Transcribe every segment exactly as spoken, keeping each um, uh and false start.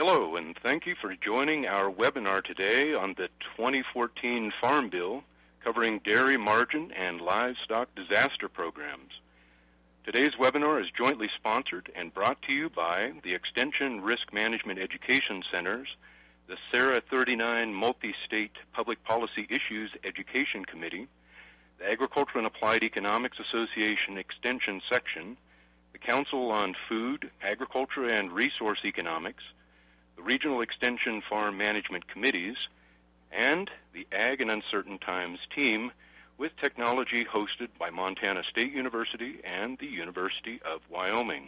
Hello, and thank you for joining our webinar today on the twenty fourteen Farm Bill covering dairy margin and livestock disaster programs. Today's webinar is jointly sponsored and brought to you by the Extension Risk Management Education Centers, the SARA thirty-nine Multi-State Public Policy Issues Education Committee, the Agriculture and Applied Economics Association Extension Section, the Council on Food, Agriculture, and Resource Economics, the Regional Extension Farm Management Committees, and the Ag and Uncertain Times team with technology hosted by Montana State University and the University of Wyoming.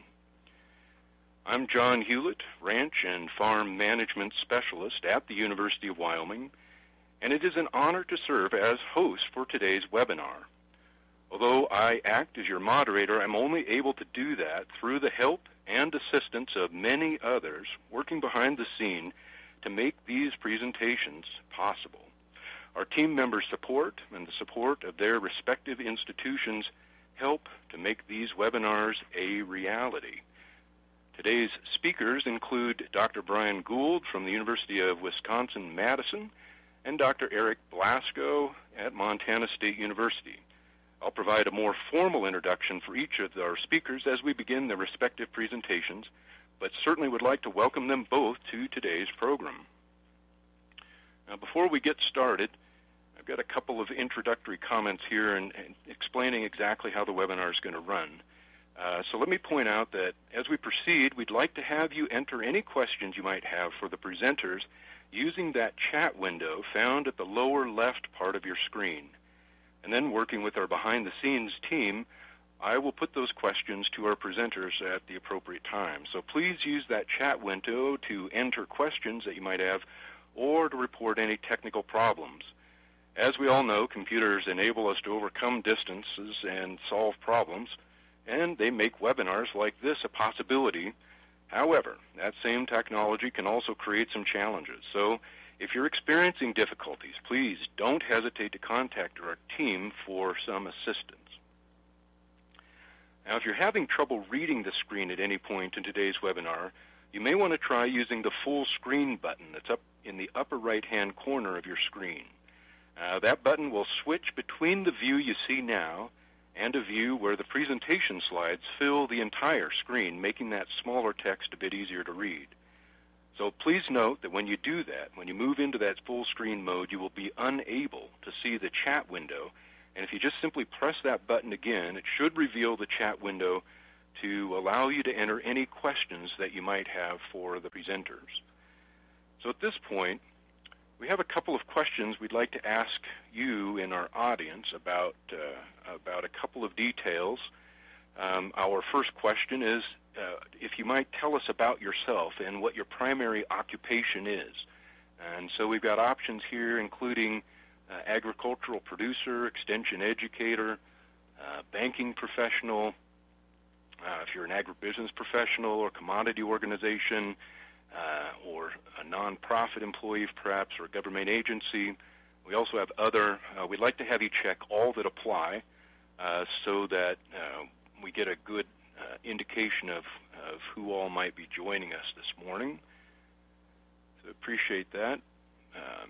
I'm John Hewlett, Ranch and Farm Management Specialist at the University of Wyoming, and it is an honor to serve as host for today's webinar. Although I act as your moderator, I'm only able to do that through the help and assistance of many others working behind the scene to make these presentations possible. Our team members' support and the support of their respective institutions help to make these webinars a reality. Today's speakers include Doctor Brian Gould from the University of Wisconsin-Madison and Doctor Eric Blasko at Montana State University. I'll provide a more formal introduction for each of our speakers as we begin their respective presentations, but certainly would like to welcome them both to today's program. Now, before we get started, I've got a couple of introductory comments here and, and explaining exactly how the webinar is going to run. Uh, so let me point out that as we proceed, we'd like to have you enter any questions you might have for the presenters using that chat window found at the lower left part of your screen. And then working with our behind-the-scenes team, I will put those questions to our presenters at the appropriate time. So please use that chat window to enter questions that you might have or to report any technical problems. As we all know, computers enable us to overcome distances and solve problems, and they make webinars like this a possibility. However, that same technology can also create some challenges. So if you're experiencing difficulties, please don't hesitate to contact our team for some assistance. Now, if you're having trouble reading the screen at any point in today's webinar, you may want to try using the full screen button that's up in the upper right-hand corner of your screen. Uh, that button will switch between the view you see now and a view where the presentation slides fill the entire screen, making that smaller text a bit easier to read. So please note that when you do that, when you move into that full screen mode, you will be unable to see the chat window. And if you just simply press that button again, it should reveal the chat window to allow you to enter any questions that you might have for the presenters. So at this point, we have a couple of questions we'd like to ask you in our audience about, uh, about a couple of details. Um, our first question is, Uh, if you might tell us about yourself and what your primary occupation is. And so we've got options here including uh, agricultural producer, extension educator, uh, banking professional, uh, if you're an agribusiness professional or commodity organization, uh, or a nonprofit employee perhaps, or a government agency. We also have other. Uh, we'd like to have you check all that apply uh, so that uh, we get a good Uh, indication of, of who all might be joining us this morning. So appreciate that. Um,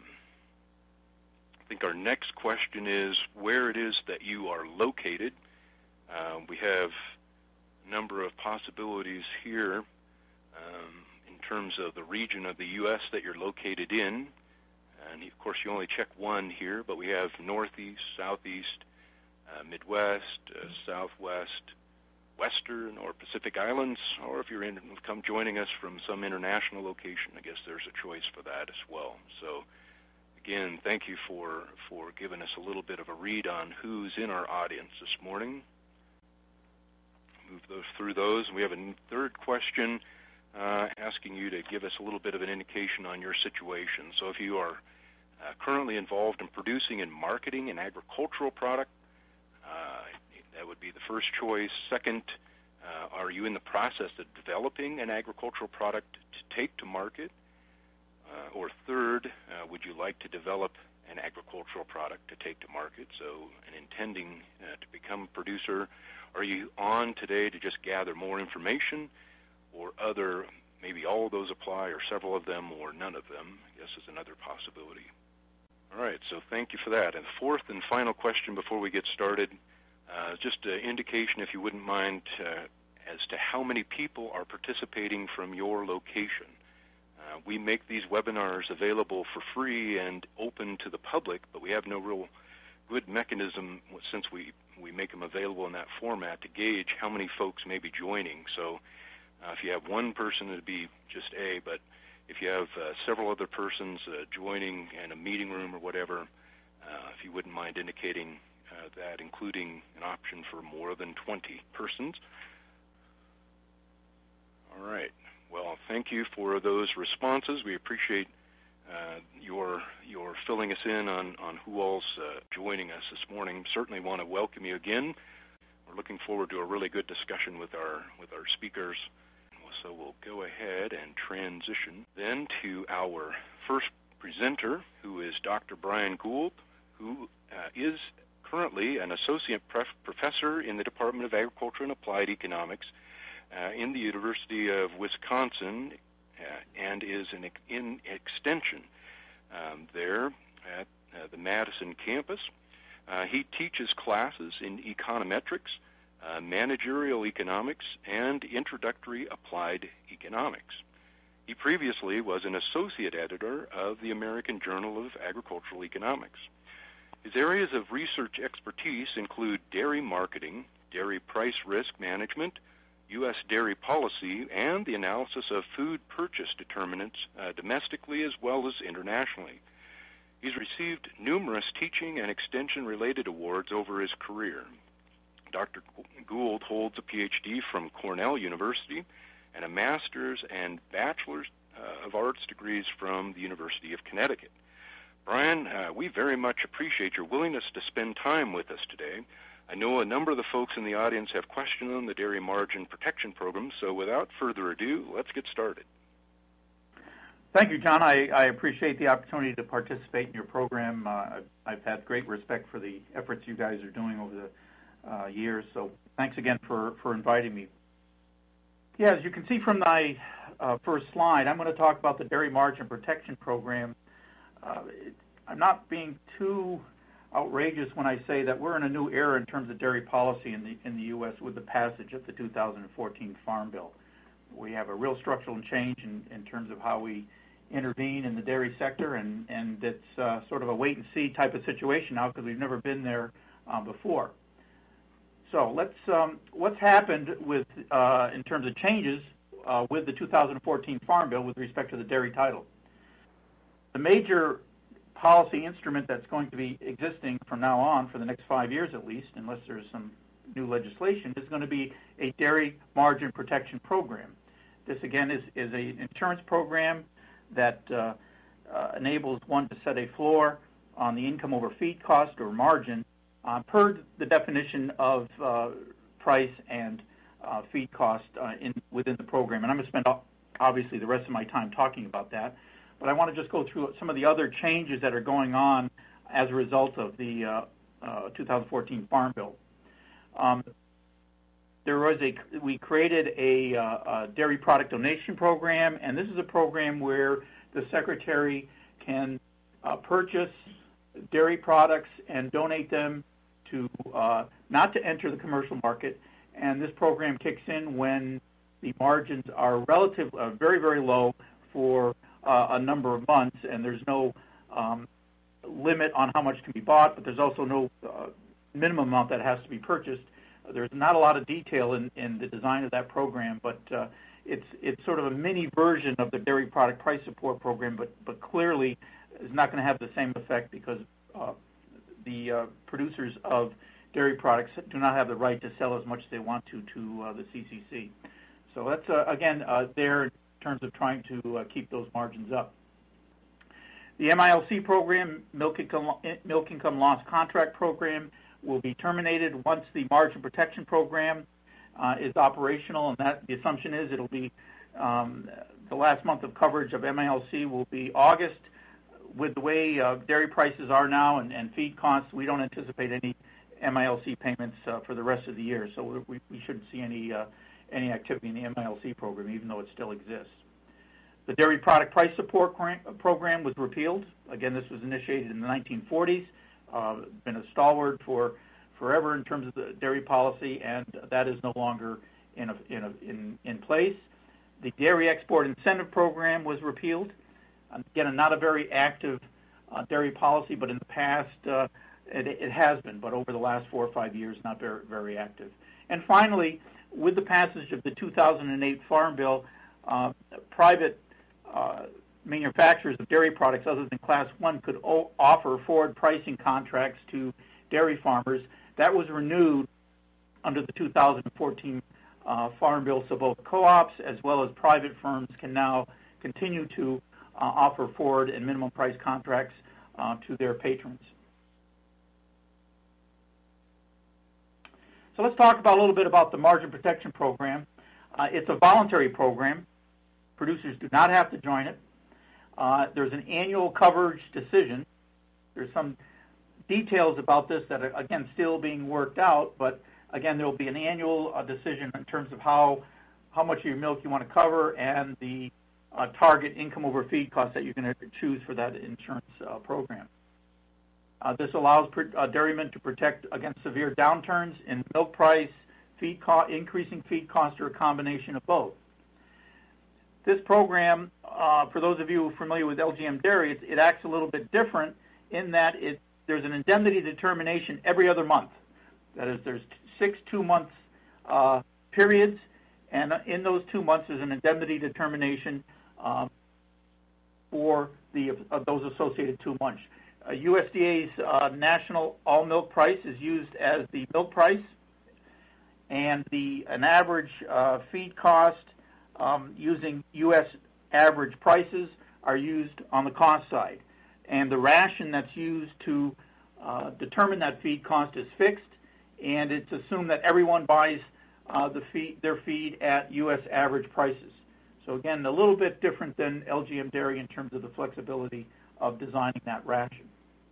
I think our next question is where it is that you are located. Uh, we have a number of possibilities here um, in terms of the region of the U S that you're located in. And of course you only check one here, but we have Northeast, Southeast, uh, Midwest, uh, Southwest, Western or Pacific Islands, or if you're in, come joining us from some international location, I guess there's a choice for that as well. So again, thank you for, for giving us a little bit of a read on who's in our audience this morning. Move those through those. We have a third question uh, asking you to give us a little bit of an indication on your situation. So if you are uh, currently involved in producing and marketing an agricultural product, uh, that would be the first choice. Second, uh, are you in the process of developing an agricultural product to take to market? Uh, or third, uh, would you like to develop an agricultural product to take to market? So, and intending uh, to become a producer, are you on today to just gather more information or other maybe all of those apply or several of them or none of them, I guess, is another possibility. All right, so thank you for that. And the fourth and final question before we get started, uh, just an indication, if you wouldn't mind, uh, as to how many people are participating from your location. Uh, we make these webinars available for free and open to the public, but we have no real good mechanism since we, we make them available in that format to gauge how many folks may be joining. So uh, if you have one person, it would be just A, but if you have uh, several other persons uh, joining in a meeting room or whatever, uh, if you wouldn't mind indicating uh, that, including an option for more than twenty persons. All right. Well, thank you for those responses. We appreciate uh, your your filling us in on, on who all's uh, joining us this morning. Certainly want to welcome you again. We're looking forward to a really good discussion with our with our speakers. So we'll go ahead and transition then to our first presenter, who is Doctor Brian Gould, who uh, is currently an associate pref- professor in the Department of Agriculture and Applied Economics uh, in the University of Wisconsin, uh, and is in, in extension um, there at uh, the Madison campus. Uh, he teaches classes in econometrics, Uh, managerial economics, and introductory applied economics. He previously was an associate editor of the American Journal of Agricultural Economics. His areas of research expertise include dairy marketing, dairy price risk management, U S dairy policy, and the analysis of food purchase determinants uh, domestically as well as internationally. He's received numerous teaching and extension-related awards over his career. Doctor Gould holds a P H D from Cornell University and a master's and bachelor's uh, of arts degrees from the University of Connecticut. Brian, uh, we very much appreciate your willingness to spend time with us today. I know a number of the folks in the audience have questions on the Dairy Margin Protection Program, so without further ado, let's get started. Thank you, John. I, I appreciate the opportunity to participate in your program. Uh, I've, I've had great respect for the efforts you guys are doing over the Uh, years. So thanks again for, for inviting me. Yeah, as you can see from my uh, first slide, I'm going to talk about the Dairy Margin Protection Program. Uh, it, I'm not being too outrageous when I say that we're in a new era in terms of dairy policy in the in the U S with the passage of the two thousand fourteen Farm Bill. We have a real structural change in, in terms of how we intervene in the dairy sector, and, and it's uh, sort of a wait-and-see type of situation now because we've never been there uh, before. So let's, um, what's happened with, uh, in terms of changes uh, with the two thousand fourteen Farm Bill with respect to the dairy title. The major policy instrument that's going to be existing from now on for the next five years at least, unless there's some new legislation, is going to be a Dairy Margin Protection Program. This, again, is, is an insurance program that uh, uh, enables one to set a floor on the income over feed cost or margin Uh, per the definition of uh, price and uh, feed cost uh, in within the program. And I'm going to spend, obviously, the rest of my time talking about that. But I want to just go through some of the other changes that are going on as a result of the uh, uh, two thousand fourteen Farm Bill. Um, there was a, we created a, uh, a dairy product donation program, and this is a program where the Secretary can uh, purchase dairy products and donate them to uh, not to enter the commercial market, and this program kicks in when the margins are relative, uh, very, very low for uh, a number of months, and there's no um, limit on how much can be bought, but there's also no uh, minimum amount that has to be purchased. Uh, there's not a lot of detail in, in the design of that program, but uh, it's it's sort of a mini version of the Dairy Product Price Support Program, but, but clearly is not going to have the same effect because uh, the uh, producers of dairy products do not have the right to sell as much as they want to to uh, the C C C. So that's, uh, again, uh, there in terms of trying to uh, keep those margins up. The M I L C program, Milk Income, Milk Income Loss Contract Program, will be terminated once the Margin Protection Program uh, is operational, and that the assumption is it'll be um, the last month of coverage of M I L C will be August. With the way uh, dairy prices are now and, and feed costs, we don't anticipate any M I L C payments uh, for the rest of the year. So we, we shouldn't see any uh, any activity in the M I L C program, even though it still exists. The Dairy Product Price Support Program was repealed. Again, this was initiated in the nineteen forties. Uh, been a stalwart for forever in terms of the dairy policy, and that is no longer in a, in, a, in, in place. The Dairy Export Incentive Program was repealed. Again, not a very active uh, dairy policy, but in the past uh, it, it has been, but over the last four or five years, not very, very active. And finally, with the passage of the two thousand eight Farm Bill, uh, private uh, manufacturers of dairy products other than Class one could o- offer forward pricing contracts to dairy farmers. That was renewed under the two thousand fourteen uh, Farm Bill, so both co-ops as well as private firms can now continue to uh, offer forward and minimum price contracts uh, to their patrons. So let's talk about a little bit about the Margin Protection Program. Uh, it's a voluntary program. Producers do not have to join it. Uh, there's an annual coverage decision. There's some details about this that are, again, still being worked out, but again, there will be an annual uh, decision in terms of how how much of your milk you want to cover and the uh, target income over feed cost that you're going to choose for that insurance uh, program. Uh, this allows per, uh, dairymen to protect against severe downturns in milk price, feed co- increasing feed cost, or a combination of both. This program, uh, for those of you familiar with L G M Dairy, it, it acts a little bit different in that it there's an indemnity determination every other month. That is, there's six two-month uh, periods, and in those two months there's an indemnity determination uh, for the uh, those associated two months. Uh, U S D A's uh, national all-milk price is used as the milk price, and the an average uh, feed cost um, using U S average prices are used on the cost side. And the ration that's used to uh, determine that feed cost is fixed, and it's assumed that everyone buys uh, the feed, their feed at U S average prices. So again, a little bit different than L G M Dairy in terms of the flexibility of designing that ration.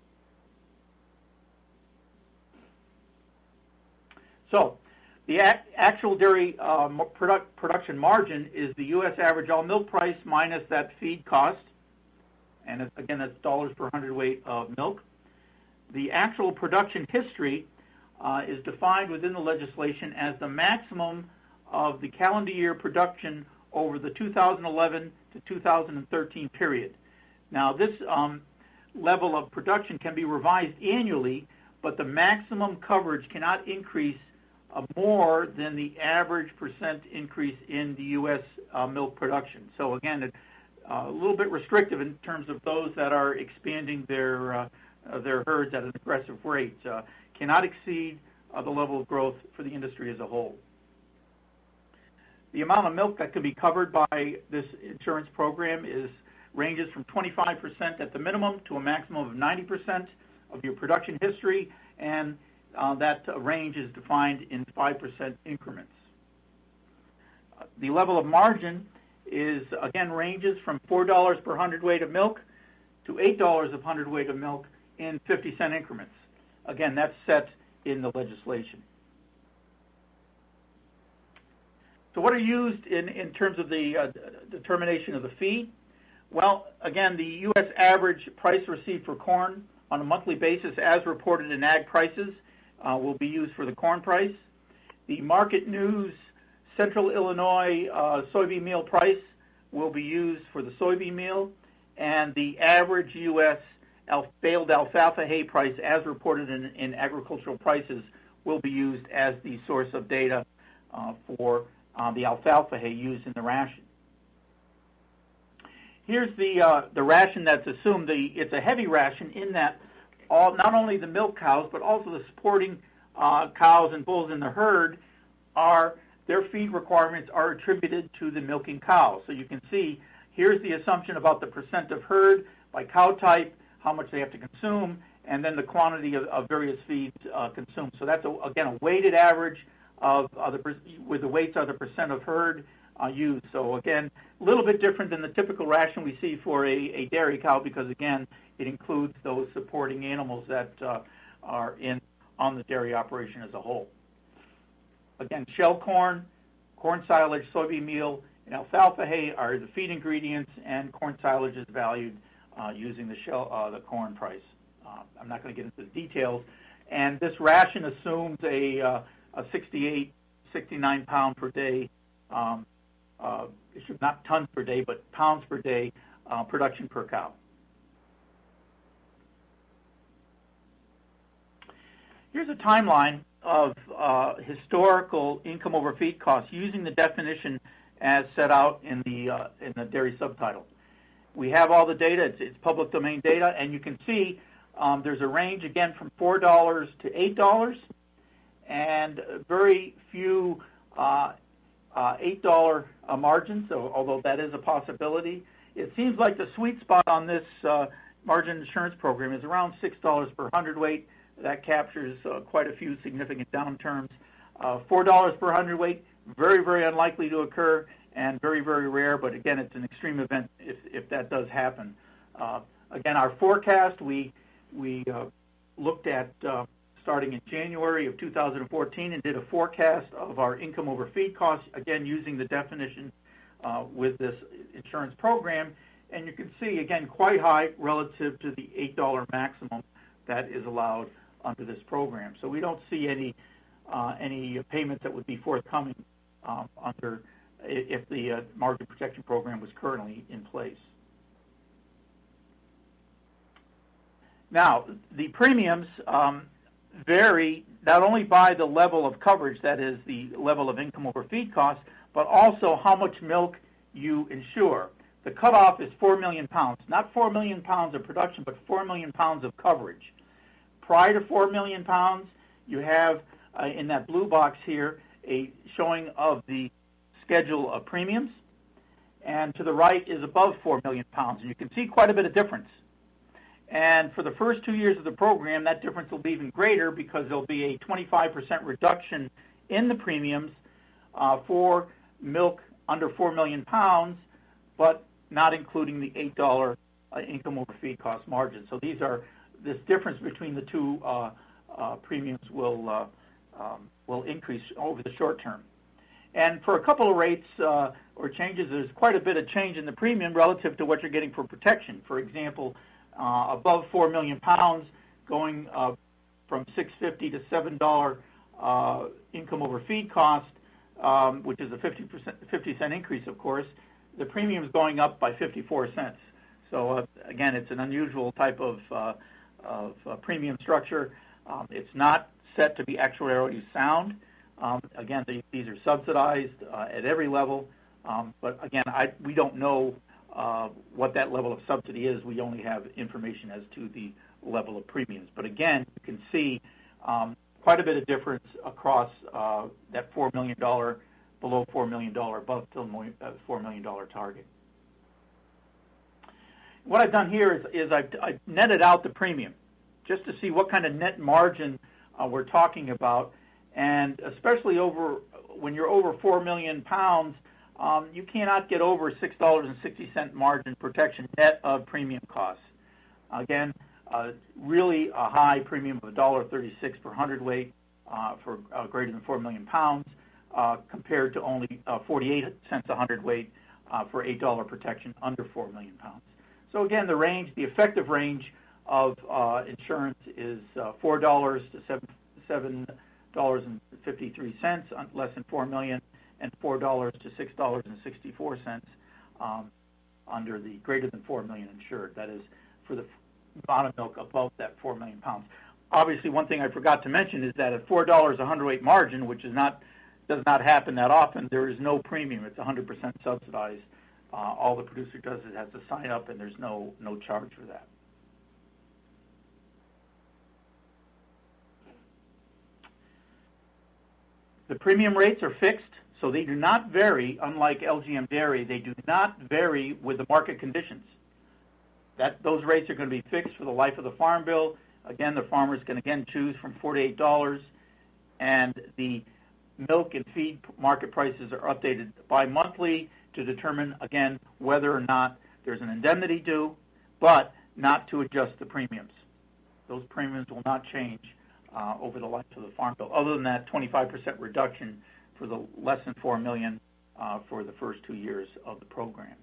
So the act, actual dairy uh, product, production margin is the U S average all milk price minus that feed cost. And it's, again, that's dollars per hundredweight of milk. The actual production history uh, is defined within the legislation as the maximum of the calendar year production over the two thousand eleven to two thousand thirteen period. Now, this um, level of production can be revised annually, but the maximum coverage cannot increase uh, more than the average percent increase in the U S uh, milk production. So, again, it, Uh, a little bit restrictive in terms of those that are expanding their uh, uh, their herds at an aggressive rate. Uh, cannot exceed uh, the level of growth for the industry as a whole. The amount of milk that can be covered by this insurance program is ranges from twenty-five percent at the minimum to a maximum of ninety percent of your production history, and uh, that uh, range is defined in five percent increments. Uh, the level of margin is, again, ranges from four dollars per hundredweight of milk to eight dollars per hundredweight of milk in fifty cent increments. Again, that's set in the legislation. So what are used in, in terms of the uh, determination of the feed? Well, again, the U S average price received for corn on a monthly basis as reported in Ag Prices uh, will be used for the corn price. The Market News Central Illinois uh, soybean meal price will be used for the soybean meal, and the average U S al- baled alfalfa hay price as reported in, in agricultural prices will be used as the source of data uh, for uh, the alfalfa hay used in the ration. Here's the uh, the ration that's assumed. The, it's a heavy ration in that all not only the milk cows but also the supporting uh, cows and bulls in the herd are their feed requirements are attributed to the milking cow. So you can see here's the assumption about the percent of herd by cow type, how much they have to consume, and then the quantity of, of various feeds uh, consumed. So that's, a, again, a weighted average of uh, the, with the weights of the percent of herd uh, used. So, again, a little bit different than the typical ration we see for a, a dairy cow because, again, it includes those supporting animals that uh, are in on the dairy operation as a whole. Again, shell corn, corn silage, soybean meal, And alfalfa hay are the feed ingredients, and corn silage is valued uh, using the shell, uh, the corn price. Uh, I'm not going to get into the details. And this ration assumes a, uh, a sixty-eight, sixty-nine pound per day, um, uh, not tons per day, but pounds per day uh, production per cow. Here's a timeline of uh, historical income over feed costs using the definition as set out in the uh, in the dairy subtitle. We have all the data; it's, it's public domain data, and you can see um, there's a range again from four dollars to eight dollars, and very few uh, uh, eight dollar uh, margins. So, although that is a possibility, it seems like the sweet spot on this uh, margin insurance program is around six dollars per hundredweight. That captures uh, quite a few significant downturns. Uh, four dollars per hundredweight, very, very unlikely to occur and very, very rare, but again, it's an extreme event if, if that does happen. Uh, again, our forecast, we, we uh, looked at uh, starting in January of two thousand fourteen and did a forecast of our income over feed costs, again, using the definition uh, with this insurance program. And you can see, again, quite high relative to the eight dollar maximum that is allowed under this program. So we don't see any uh, any payments that would be forthcoming um, under if the uh, margin protection program was currently in place. Now, the premiums um, vary not only by the level of coverage, that is the level of income over feed costs, but also how much milk you insure. The cutoff is four million pounds, not four million pounds of production, but four million pounds of coverage. Prior to four million pounds, you have uh, in that blue box here a showing of the schedule of premiums, and to the right is above four million pounds, and you can see quite a bit of difference. And for the first two years of the program, that difference will be even greater because there'll be a twenty-five percent reduction in the premiums uh, for milk under four million pounds, but not including the eight dollar uh, income over feed cost margin. So these are this difference between the two uh, uh, premiums will uh, um, will increase over the short term. And for a couple of rates uh, or changes, there's quite a bit of change in the premium relative to what you're getting for protection. For example, uh, above four million pounds, going uh, from six fifty to seven dollar uh, income over feed cost, um, which is a fifty percent, fifty cent increase, of course. The premium is going up by fifty-four cents. So uh, again, it's an unusual type of uh, of uh, premium structure. Um, it's not set to be actuarially sound. Um, again, the, these are subsidized uh, at every level, um, but again, I, we don't know uh, what that level of subsidy is. We only have information as to the level of premiums. But again, you can see um, quite a bit of difference across uh, that four million dollars, below four million dollars, above the four million dollars target. What I've done here is, is I've, I've netted out the premium just to see what kind of net margin uh, we're talking about. And especially over when you're over four million pounds, um, you cannot get over six dollars and sixty cents margin protection net of premium costs. Again, uh, really a high premium of one dollar thirty-six per hundredweight uh, for uh, greater than four million pounds, uh, compared to only uh, forty-eight cents a hundredweight uh, for eight dollar protection under four million pounds. So again, the range, the effective range of uh, insurance is uh, four dollars to seven seven. dollars and fifty-three cents, less than four million, and four dollars to six dollars and sixty-four cents um, under the greater than four million insured. That is for the amount of milk above that four million pounds. Obviously, one thing I forgot to mention is that at four dollars a hundredweight margin, which is not does not happen that often, there is no premium. It's one hundred percent subsidized. Uh, all the producer does is has to sign up, and there's no no charge for that. The premium rates are fixed, so they do not vary, unlike L G M Dairy. They do not vary with the market conditions. That, those rates are going to be fixed for the life of the farm bill. Again, the farmers can again choose from four to eight dollars, and the milk and feed market prices are updated bi-monthly to determine, again, whether or not there's an indemnity due, but not to adjust the premiums. Those premiums will not change Uh, over the life of the farm bill, other than that twenty-five percent reduction for the less than four million uh, for the first two years of the program.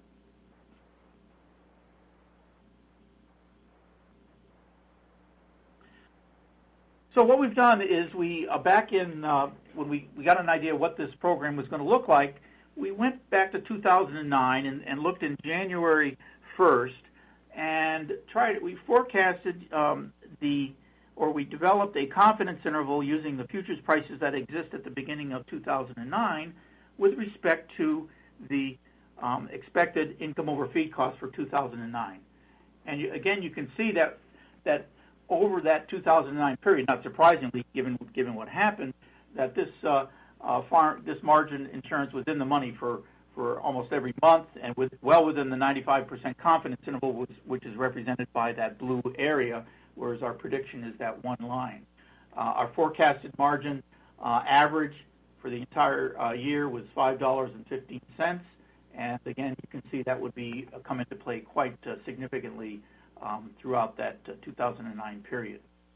So what we've done is we, uh, back in, uh, when we, we got an idea what this program was going to look like, we went back to two thousand nine and, and looked in January first and tried, we forecasted um, the, or we developed a confidence interval using the futures prices that exist at the beginning of two thousand nine with respect to the um, expected income over feed costs for two thousand nine. And you, again, you can see that that over that two thousand nine period, not surprisingly, given given what happened, that this uh, uh, farm this margin insurance was in the money for, for almost every month, and with well within the ninety-five percent confidence interval, which, which is represented by that blue area, whereas our prediction is that one line. Uh, our forecasted margin uh, average for the entire uh, year was five dollars and fifteen cents, and again, you can see that would be uh, come into play quite uh, significantly Um, throughout that uh, two thousand nine period.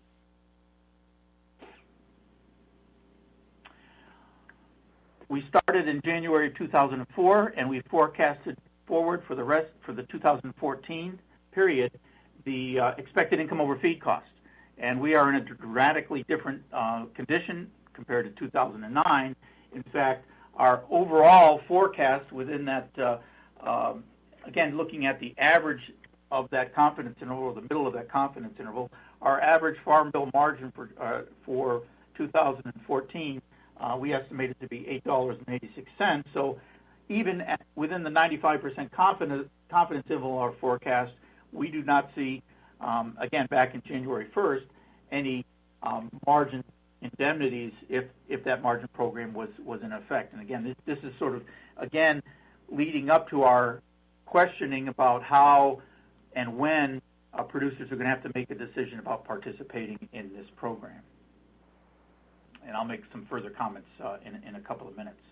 We started in January of two thousand four, and we forecasted forward for the rest for the two thousand fourteen period the uh, expected income over feed cost. And we are in a dramatically different uh, condition compared to two thousand nine. In fact, our overall forecast within that, uh, uh, again, looking at the average of that confidence interval, or the middle of that confidence interval, our average farm bill margin for uh, for two thousand fourteen, uh, we estimated to be eight dollars and eighty-six cents. So even at, within the ninety-five percent confidence, confidence interval of our forecast, we do not see, um, again, back in January first, any um, margin indemnities if, if that margin program was, was in effect. And again, this, this is sort of, again, leading up to our questioning about how and when uh, producers are going to have to make a decision about participating in this program. And I'll make some further comments uh, in, in a couple of minutes.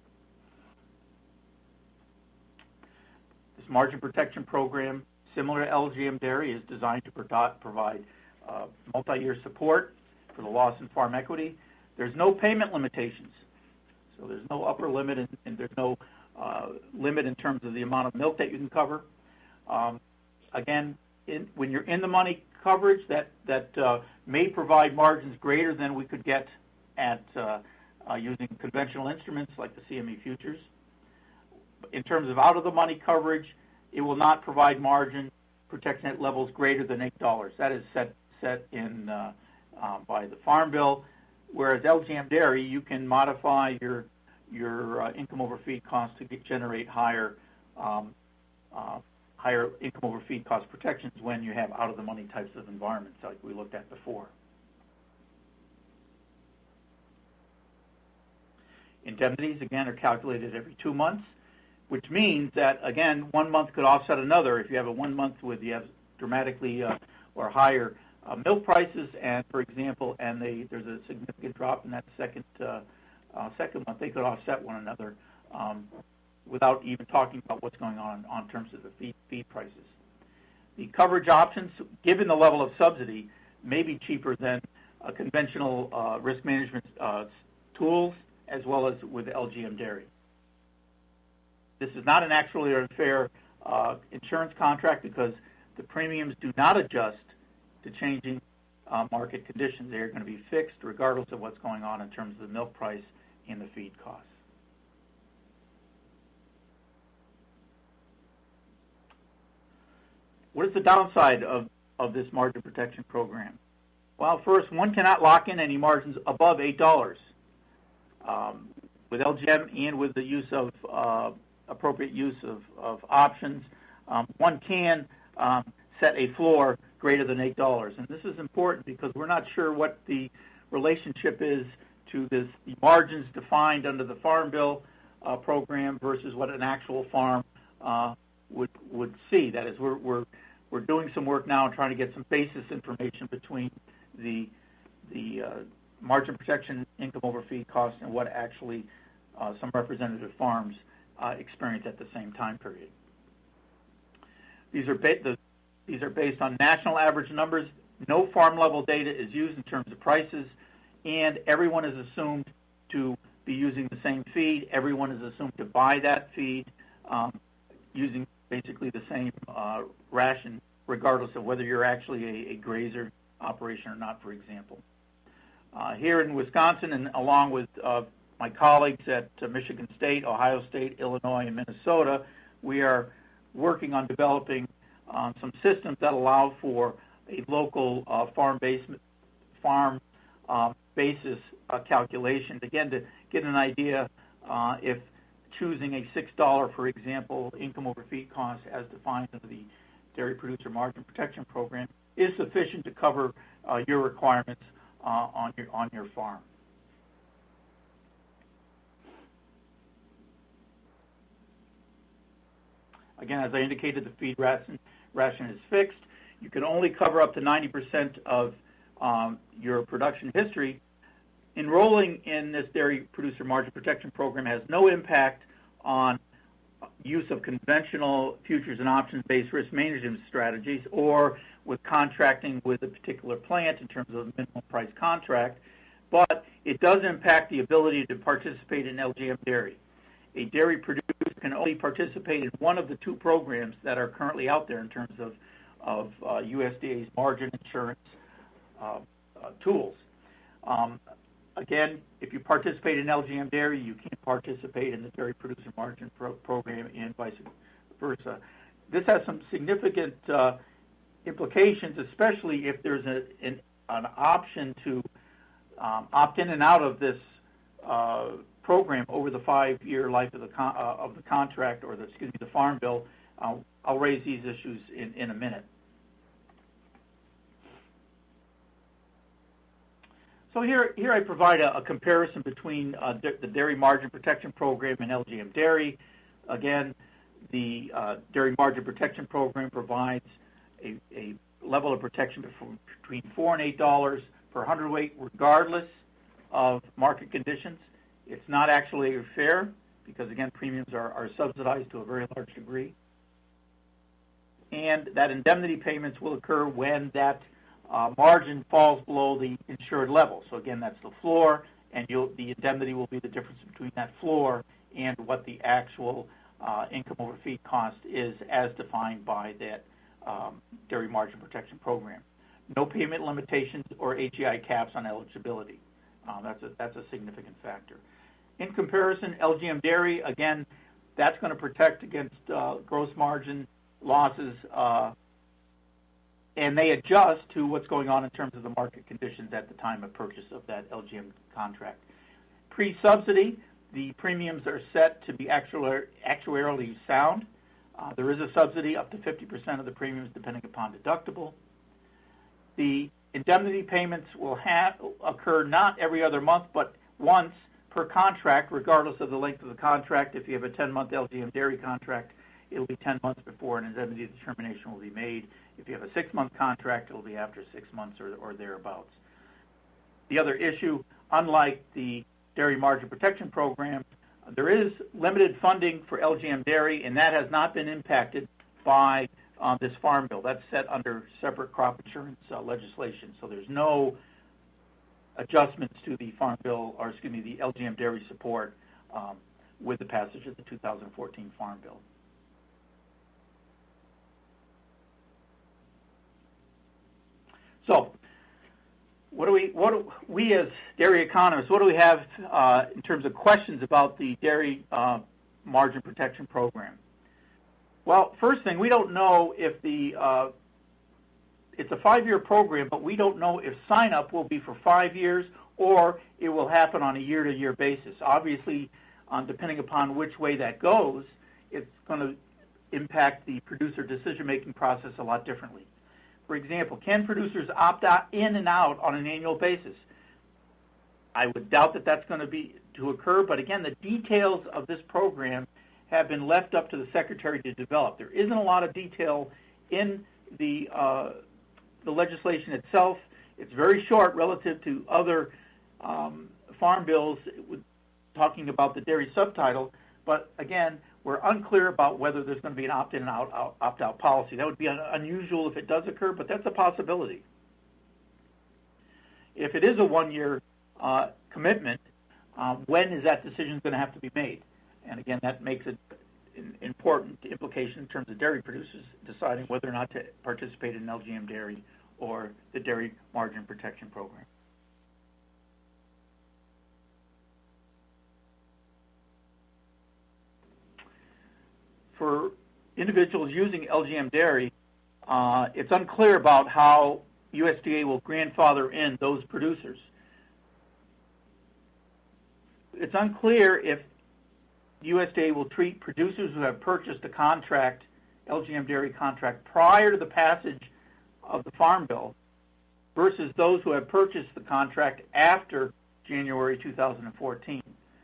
This margin protection program, similar to L G M Dairy, is designed to provide uh, multi-year support for the loss in farm equity. There's no payment limitations. So there's no upper limit, and, and there's no uh, limit in terms of the amount of milk that you can cover. Um, Again, in, when you're in the money coverage, that that uh, may provide margins greater than we could get at uh, uh, using conventional instruments like the C M E futures. In terms of out of the money coverage, it will not provide margin protection at levels greater than eight dollars. That is set set in uh, uh, by the Farm Bill. Whereas L G M Dairy, you can modify your your uh, income over feed costs to get, generate higher. Um, uh, higher income over feed cost protections when you have out-of-the-money types of environments like we looked at before. Indemnities, again, are calculated every two months, which means that, again, one month could offset another. If you have a one month with you have dramatically uh, or higher uh, milk prices, and, for example, and they, there's a significant drop in that second, uh, uh, second month, they could offset one another. Um, without even talking about what's going on on terms of the feed, feed prices. The coverage options, given the level of subsidy, may be cheaper than uh, conventional uh, risk management uh, tools, as well as with L G M Dairy. This is not an actually unfair uh, insurance contract because the premiums do not adjust to changing uh, market conditions. They are going to be fixed regardless of what's going on in terms of the milk price and the feed costs. What is the downside of, of this margin protection program? Well, first, one cannot lock in any margins above eight dollars. Um, with L G M and with the use of uh, appropriate use of, of options, um, one can um, set a floor greater than eight dollars. And this is important because we're not sure what the relationship is to this, the margins defined under the Farm Bill uh, program versus what an actual farm uh, would would see. That is, we're, we're We're doing some work now and trying to get some basis information between the the uh, margin protection income over feed costs and what actually uh, some representative farms uh, experience at the same time period. These are ba- the, these are based on national average numbers. No farm level data is used in terms of prices, and everyone is assumed to be using the same feed. Everyone is assumed to buy that feed um, using basically the same uh, ration, regardless of whether you're actually a, a grazer operation or not, for example. Uh, here in Wisconsin, and along with uh, my colleagues at uh, Michigan State, Ohio State, Illinois, and Minnesota, we are working on developing uh, some systems that allow for a local uh, farm base, farm uh, basis uh, calculation. Again, to get an idea uh, if choosing a six dollars, for example, income over feed cost as defined under the Dairy Producer Margin Protection Program is sufficient to cover uh, your requirements uh, on your on your farm. Again, as I indicated, the feed ration, ration is fixed. You can only cover up to ninety percent of um, your production history. Enrolling in this Dairy Producer Margin Protection Program has no impact on use of conventional futures and options-based risk management strategies or with contracting with a particular plant in terms of a minimum price contract, but it does impact the ability to participate in L G M dairy. A dairy producer can only participate in one of the two programs that are currently out there in terms of, of uh, U S D A's margin insurance uh, uh, tools. Um, again, if you participate in L G M dairy, you can't participate in the Dairy Producer Margin pro Program and vice versa. This has some significant uh, implications, especially if there's a, an, an option to um, opt in and out of this uh, program over the five-year life of the con uh, of the contract, or the excuse me, the farm bill. Uh, I'll raise these issues in in a minute. So here here I provide a, a comparison between uh, the Dairy Margin Protection Program and L G M Dairy. Again, the uh, Dairy Margin Protection Program provides a, a level of protection between four and eight dollars per hundredweight, regardless of market conditions. It's not actually fair because, again, premiums are, are subsidized to a very large degree. And that indemnity payments will occur when that uh, margin falls below the insured level. So, again, that's the floor, and you'll, the indemnity will be the difference between that floor and what the actual uh, income over feed cost is as defined by that um, Dairy Margin Protection Program. No payment limitations or H E I caps on eligibility. Uh, that's, a, that's a significant factor. In comparison, L G M Dairy, again, that's going to protect against uh, gross margin losses, uh, and they adjust to what's going on in terms of the market conditions at the time of purchase of that L G M contract. Pre-subsidy, the premiums are set to be actuar actuarially sound. Uh, there is a subsidy up to fifty percent of the premiums depending upon deductible. The indemnity payments will have, occur not every other month, but once per contract, regardless of the length of the contract. If you have a ten-month L G M dairy contract, it'll be ten months before an indemnity determination will be made. If you have a six-month contract, it'll be after six months or, or thereabouts. The other issue, unlike the Dairy Margin Protection Program, there is limited funding for L G M dairy, and that has not been impacted by uh, this farm bill. That's set under separate crop insurance uh, legislation, so there's no adjustments to the farm bill, or excuse me, the L G M dairy support um, with the passage of the two thousand fourteen farm bill. So, what do we, what do we as dairy economists, what do we have uh, in terms of questions about the Dairy uh, Margin Protection Program? Well, first thing, we don't know if the uh, it's a five-year program, but we don't know if sign-up will be for five years or it will happen on a year-to-year basis. Obviously, um, depending upon which way that goes, it's going to impact the producer decision-making process a lot differently. For example, can producers opt out in and out on an annual basis? I would doubt that that's going to be to occur, but again, the details of this program have been left up to the Secretary to develop. There isn't a lot of detail in the uh, the legislation itself. It's very short relative to other um, farm bills talking about the dairy subtitle, but again, we're unclear about whether there's going to be an opt-in and out, opt-out policy. That would be un unusual if it does occur, but that's a possibility. If it is a one-year uh, commitment, uh, when is that decision going to have to be made? And again, that makes it an important implication in terms of dairy producers deciding whether or not to participate in L G M Dairy or the Dairy Margin Protection Program. For individuals using L G M Dairy, uh, it's unclear about how U S D A will grandfather in those producers. It's unclear if U S D A will treat producers who have purchased a contract, L G M Dairy contract, prior to the passage of the Farm Bill versus those who have purchased the contract after January two thousand fourteen.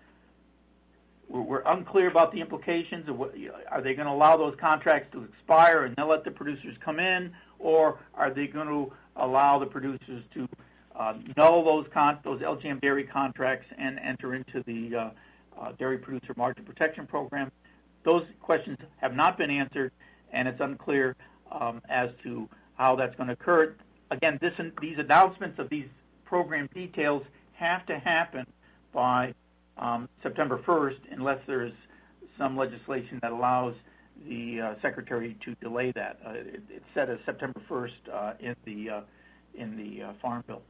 We're unclear about the implications of what, are they going to allow those contracts to expire and they'll let the producers come in, or are they going to allow the producers to uh, null those con- those L G M Dairy contracts and enter into the uh, uh, Dairy Producer Margin Protection Program? Those questions have not been answered, and it's unclear um, as to how that's going to occur. Again, this, these announcements of these program details have to happen by Um, September first, unless there's some legislation that allows the uh, Secretary to delay that. Uh, it, it's set as September first uh, in the uh, in the uh, Farm Bill.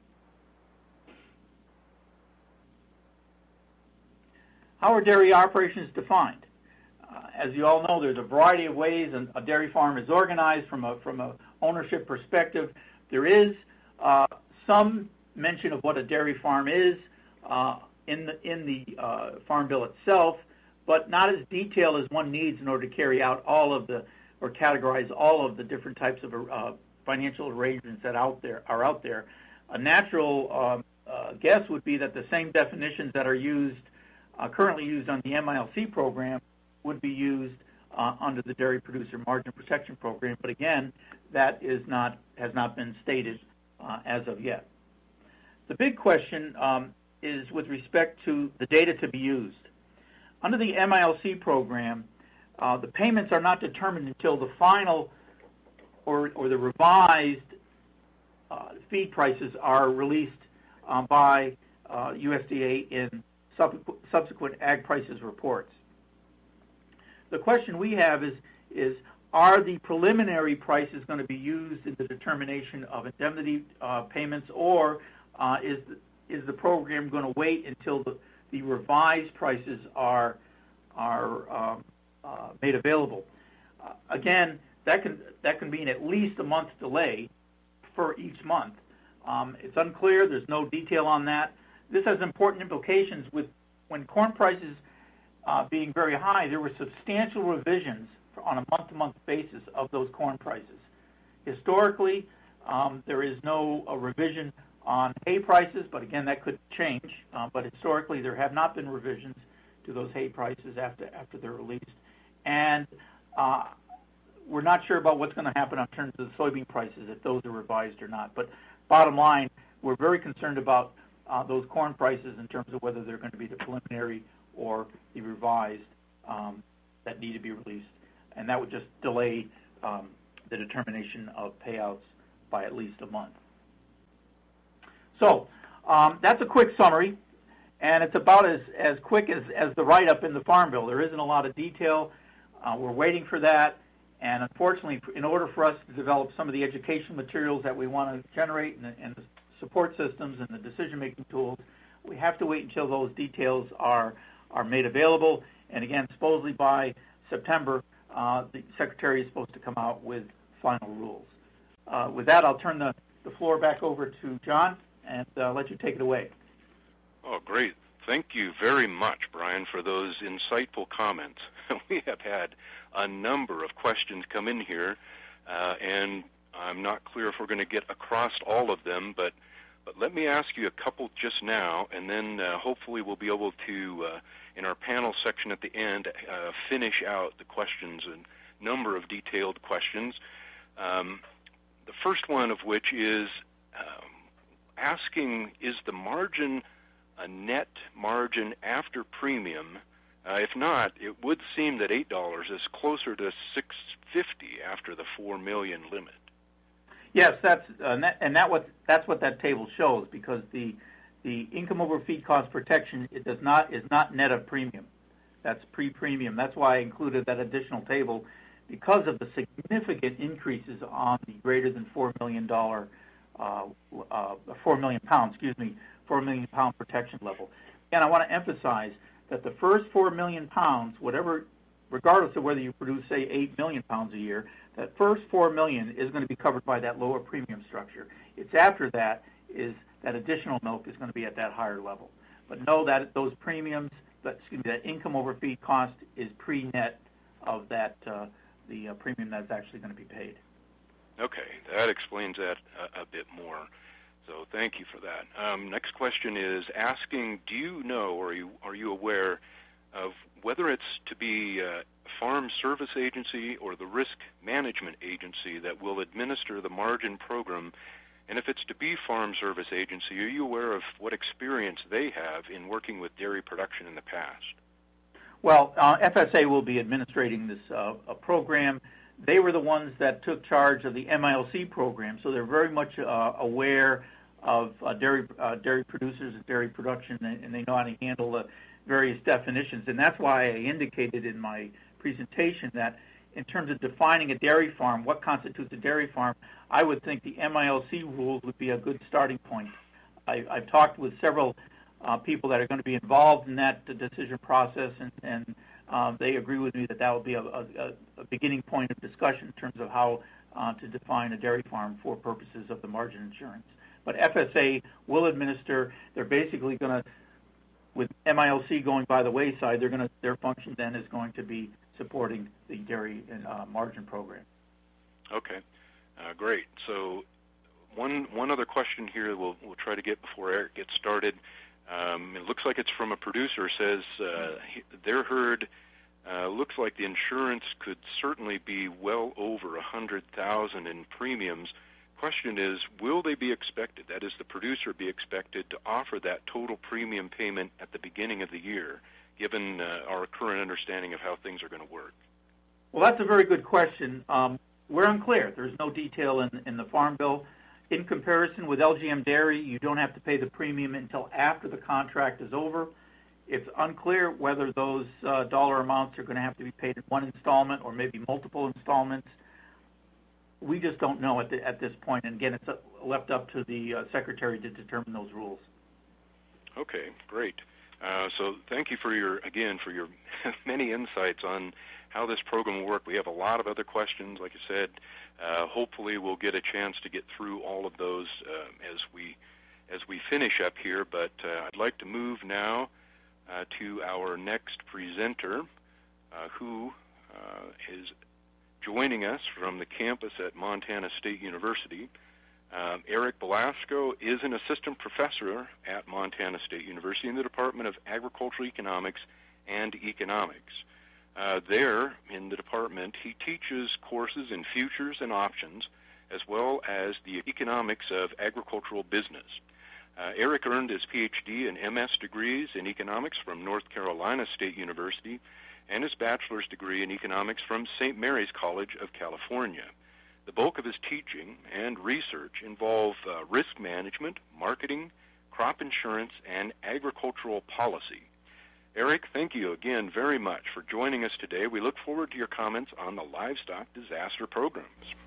How are dairy operations defined? Uh, as you all know, there's a variety of ways a dairy farm is organized from a from a ownership perspective. There is uh, some mention of what a dairy farm is Uh, in the, in the uh, Farm Bill itself, but not as detailed as one needs in order to carry out all of the, or categorize all of the different types of uh, financial arrangements that out there are out there. A natural um, uh, guess would be that the same definitions that are used, uh, currently used on the M I L C program, would be used uh, under the Dairy Producer Margin Protection Program. But again, that is not has not been stated uh, as of yet. The big question Um, is with respect to the data to be used. Under the M I L C program, uh, the payments are not determined until the final or, or the revised uh, feed prices are released uh, by uh, U S D A in subsequent, subsequent ag prices reports. The question we have is, is are the preliminary prices going to be used in the determination of indemnity uh, payments, or uh, is the Is the program going to wait until the, the revised prices are are um, uh, made available? Uh, again, that can that can mean at least a month's delay for each month. Um, it's unclear. There's no detail on that. This has important implications with when corn prices uh, being very high. There were substantial revisions on a month-to-month basis of those corn prices. Historically, um, there is no uh, revision on hay prices, but again, that could change. Uh, but historically, there have not been revisions to those hay prices after after they're released. And uh, we're not sure about what's going to happen in terms of the soybean prices, if those are revised or not. But bottom line, we're very concerned about uh, those corn prices in terms of whether they're going to be the preliminary or the revised um, that need to be released. And that would just delay um, the determination of payouts by at least a month. So um, that's a quick summary, and it's about as, as quick as, as the write-up in the Farm Bill. There isn't a lot of detail. Uh, we're waiting for that, and unfortunately, in order for us to develop some of the education materials that we want to generate and, and the support systems and the decision-making tools, we have to wait until those details are, are made available. And again, supposedly by September, uh, the Secretary is supposed to come out with final rules. Uh, with that, I'll turn the, the floor back over to John and uh, let you take it away. Oh, great. Thank you very much, Brian, for those insightful comments. We have had a number of questions come in here, uh, and I'm not clear if we're going to get across all of them, but, but let me ask you a couple just now, and then uh, hopefully we'll be able to, uh, in our panel section at the end, uh, finish out the questions, a number of detailed questions. Um, the first one of which is, um, asking, is the margin a net margin after premium? Uh, if not, it would seem that eight dollars is closer to six fifty after the four million limit. Yes, that's uh, and that what that's what that table shows, because the the income over feed cost protection, it does not is not net of premium. That's pre-premium. That's why I included that additional table, because of the significant increases on the greater than four million dollar, uh, uh, four million pound, excuse me, four million pound protection level. And I want to emphasize that the first four million pounds, whatever, regardless of whether you produce say eight million pounds a year, that first four million is going to be covered by that lower premium structure. It's after that is that additional milk is going to be at that higher level. But know that those premiums, that, excuse me, that income over feed cost is pre-net of that uh, the uh, premium that's actually going to be paid. Okay, that explains that a, a bit more. So thank you for that. Um, next question is asking, do you know or are you, are you aware of whether it's to be a Farm Service Agency or the Risk Management Agency that will administer the margin program? And if it's to be Farm Service Agency, are you aware of what experience they have in working with dairy production in the past? Well, uh, F S A will be administrating this uh, a program. They were the ones that took charge of the M I L C program, so they're very much uh, aware of uh, dairy uh, dairy producers and dairy production, and, and they know how to handle the various definitions. And that's why I indicated in my presentation that in terms of defining a dairy farm, what constitutes a dairy farm, I would think the M I L C rules would be a good starting point. I, I've talked with several uh, people that are going to be involved in that decision process, and, and uh, they agree with me that that would be a, a, a beginning point of discussion in terms of how uh, to define a dairy farm for purposes of the margin insurance. But F S A will administer. They're basically going to, with M I L C going by the wayside, they're going to, their function then is going to be supporting the dairy and uh, margin program. Okay, uh, great. So one one other question here we'll, we'll try to get before Eric gets started. Um, it looks like it's from a producer. Says uh, their herd uh, looks like the insurance could certainly be well over a hundred thousand in premiums. Question is, will they be expected, that is the producer be expected to offer that total premium payment at the beginning of the year, given uh, our current understanding of how things are going to work? Well, that's a very good question. Um, we're unclear. There's no detail in, in the Farm Bill. In comparison with L G M Dairy, you don't have to pay the premium until after the contract is over. It's unclear whether those uh, dollar amounts are going to have to be paid in one installment or maybe multiple installments. We just don't know at, the, at this point, and again, it's uh, left up to the uh, Secretary to determine those rules. Okay, great. Uh, so thank you for your, again, for your many insights on how this program will work. We have a lot of other questions, like I said. Uh, hopefully we'll get a chance to get through all of those uh, as we as we finish up here, but uh, I'd like to move now uh, to our next presenter, uh, who uh, is joining us from the campus at Montana State University. Um, Eric Belasco is an assistant professor at Montana State University in the Department of Agricultural Economics and Economics. Uh, there, in the department, he teaches courses in futures and options, as well as the economics of agricultural business. Uh, Eric earned his P H D and M S degrees in economics from North Carolina State University and his bachelor's degree in economics from Saint Mary's College of California. The bulk of his teaching and research involve uh, risk management, marketing, crop insurance, and agricultural policy. Eric, thank you again very much for joining us today. We look forward to your comments on the livestock disaster programs.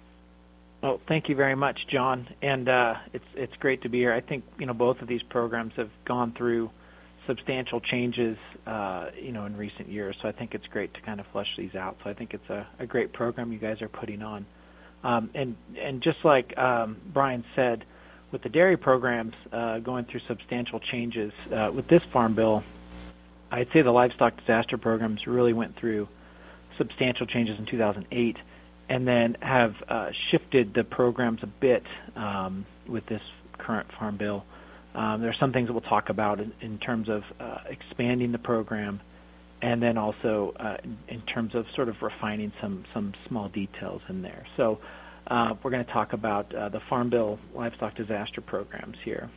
Well, thank you very much, John, and uh, it's it's great to be here. I think you know both of these programs have gone through substantial changes, uh, you know, in recent years. So I think it's great to kind of flesh these out. So I think it's a, a great program you guys are putting on. Um, and and just like um, Brian said, with the dairy programs uh, going through substantial changes, uh, with this Farm Bill, I'd say the livestock disaster programs really went through substantial changes in two thousand eight, and then have uh, shifted the programs a bit um, with this current Farm Bill. Um, there are some things that we'll talk about in, in terms of uh, expanding the program, and then also uh, in, in terms of sort of refining some, some small details in there. So uh, we're going to talk about uh, the Farm Bill livestock disaster programs here.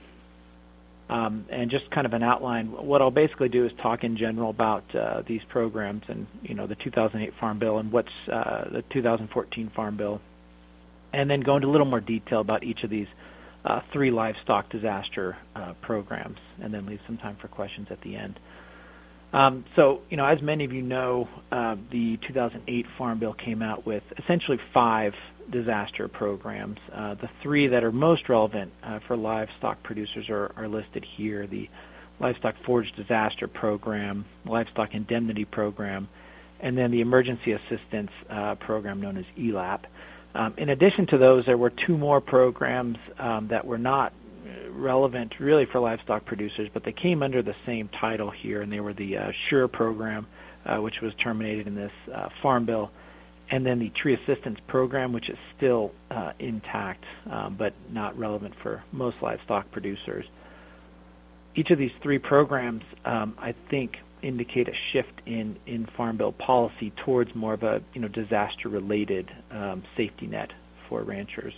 Um, and just kind of an outline, what I'll basically do is talk in general about uh, these programs and, you know, the two thousand eight Farm Bill and what's uh, the two thousand fourteen Farm Bill, and then go into a little more detail about each of these uh, three livestock disaster uh, programs, and then leave some time for questions at the end. Um, so, you know, as many of you know, uh, the two thousand eight Farm Bill came out with essentially five disaster programs. Uh, the three that are most relevant uh, for livestock producers are, are listed here: the Livestock Forage Disaster Program, Livestock Indemnity Program, and then the Emergency Assistance uh, Program known as E L A P. Um, in addition to those, there were two more programs um, that were not relevant really for livestock producers, but they came under the same title here, and they were the uh, SURE program, uh, which was terminated in this uh, Farm Bill, and then the Tree Assistance Program, which is still uh, intact, um, but not relevant for most livestock producers. Each of these three programs, um, I think, indicate a shift in, in Farm Bill policy towards more of a you know disaster-related um, safety net for ranchers.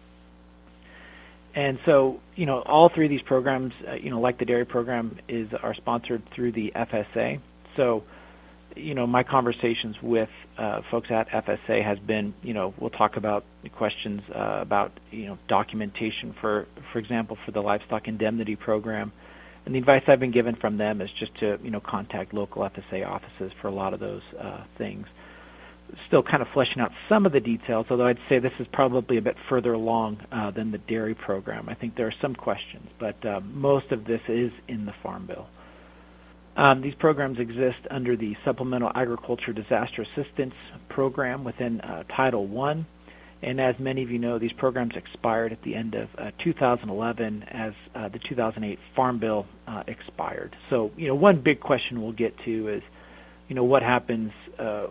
And so, you know, all three of these programs, uh, you know, like the dairy program, is are sponsored through the F S A. So, you know, my conversations with uh, folks at F S A has been, you know, we'll talk about questions uh, about, you know, documentation for, for example, for the livestock indemnity program. And the advice I've been given from them is just to, you know, contact local F S A offices for a lot of those uh, things. Still kind of fleshing out some of the details, although I'd say this is probably a bit further along uh, than the dairy program. I think there are some questions, but uh, most of this is in the Farm Bill. Um, these programs exist under the Supplemental Agriculture Disaster Assistance Program within uh, Title one. And as many of you know, these programs expired at the end of uh, two thousand eleven as uh, the two thousand eight Farm Bill uh, expired. So, you know, one big question we'll get to is, you know, what happens uh,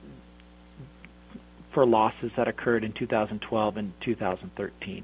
for losses that occurred in two thousand twelve and two thousand thirteen.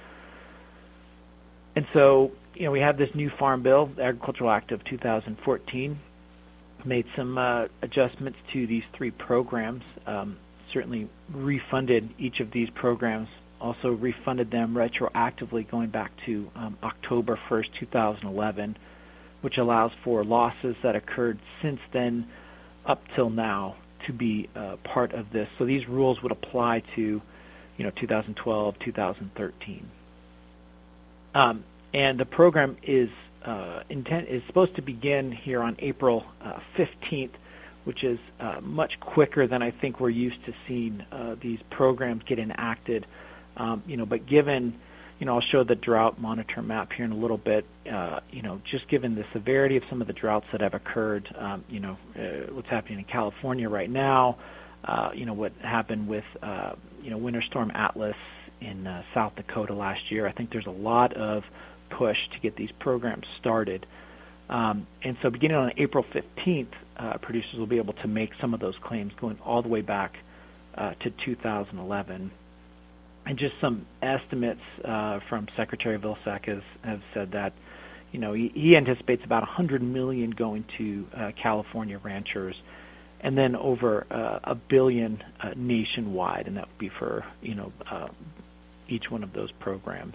And so, you know, we have this new Farm Bill, the Agricultural Act of two thousand fourteen, made some uh, adjustments to these three programs. Um, certainly refunded each of these programs, also refunded them retroactively going back to um, October first, two thousand eleven, which allows for losses that occurred since then up till now to be uh, part of this. So these rules would apply to, you know, two thousand twelve, two thousand thirteen. Um, and the program is uh, intent is supposed to begin here on April uh, fifteenth, which is uh, much quicker than I think we're used to seeing uh, these programs get enacted. Um, you know, but given, you know, I'll show the drought monitor map here in a little bit. Uh, you know, just given the severity of some of the droughts that have occurred, um, you know, uh, what's happening in California right now, uh, you know, what happened with, uh, you know, Winter Storm Atlas in uh, South Dakota last year. I think there's a lot of push to get these programs started. Um, and so beginning on April fifteenth, uh, producers will be able to make some of those claims going all the way back uh, to two thousand eleven. And just some estimates uh, from Secretary Vilsack has, have said that, you know, he, he anticipates about one hundred million dollars going to uh, California ranchers, and then over uh, a billion uh, nationwide, and that would be for, you know, uh, each one of those programs.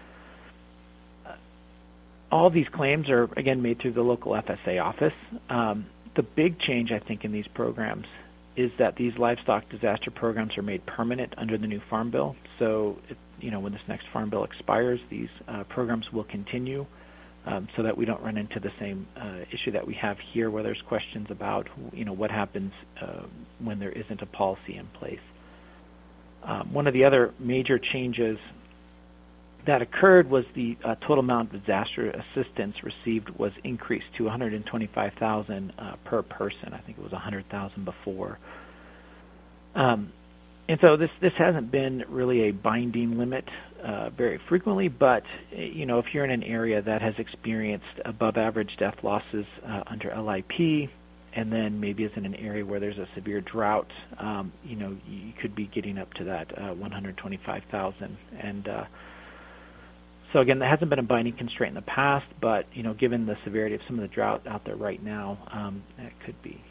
All these claims are, again, made through the local F S A office. Um, the big change, I think, in these programs is that these livestock disaster programs are made permanent under the new Farm Bill. So, it, you know, when this next Farm Bill expires, these uh, programs will continue um, so that we don't run into the same uh, issue that we have here where there's questions about, you know, what happens uh, when there isn't a policy in place. Um, one of the other major changes that occurred was the uh, total amount of disaster assistance received was increased to one hundred twenty-five thousand dollars uh, per person. I think it was one hundred thousand dollars before. Um, and so this this hasn't been really a binding limit uh, very frequently, but you know, if you're in an area that has experienced above average death losses uh, under L I P, and then maybe is in an area where there's a severe drought, um, you know, you could be getting up to that uh, one hundred twenty-five thousand dollars. And uh, So again, that hasn't been a binding constraint in the past, but you know, given the severity of some of the drought out there right now, um, that could be.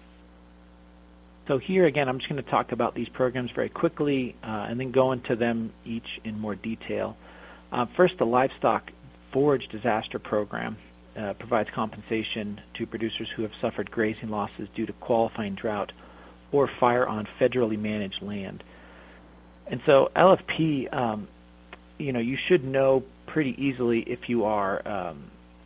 So here again, I'm just going to talk about these programs very quickly, uh, and then go into them each in more detail. Uh, first, the Livestock Forage Disaster Program uh, provides compensation to producers who have suffered grazing losses due to qualifying drought or fire on federally managed land. And so L F P. Um, you know, you should know pretty easily if you are um,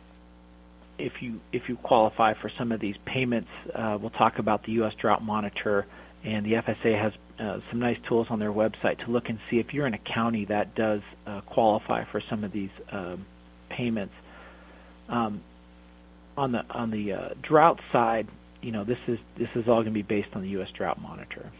if you if you qualify for some of these payments. Uh, we'll talk about the U S Drought Monitor, and the F S A has uh, some nice tools on their website to look and see if you're in a county that does uh, qualify for some of these um, payments. Um, on the on the uh, drought side, you know, this is this is all going to be based on the U S Drought Monitor.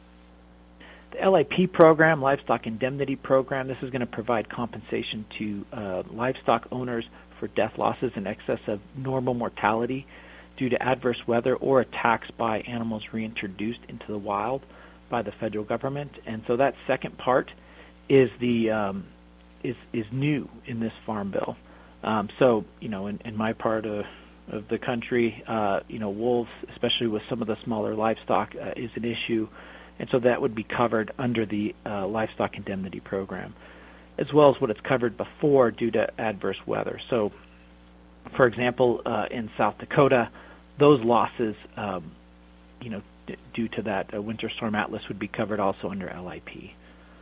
The L I P program, Livestock Indemnity Program, this is going to provide compensation to uh, livestock owners for death losses in excess of normal mortality due to adverse weather or attacks by animals reintroduced into the wild by the federal government. And so that second part is the um, is is new in this farm bill. Um, so you know, in, in my part of of the country, uh, you know, wolves, especially with some of the smaller livestock, uh, is an issue. And so that would be covered under the uh, Livestock Indemnity Program, as well as what it's covered before due to adverse weather. So, for example, uh, in South Dakota, those losses, um, you know, d- due to that uh, Winter Storm Atlas would be covered also under L I P.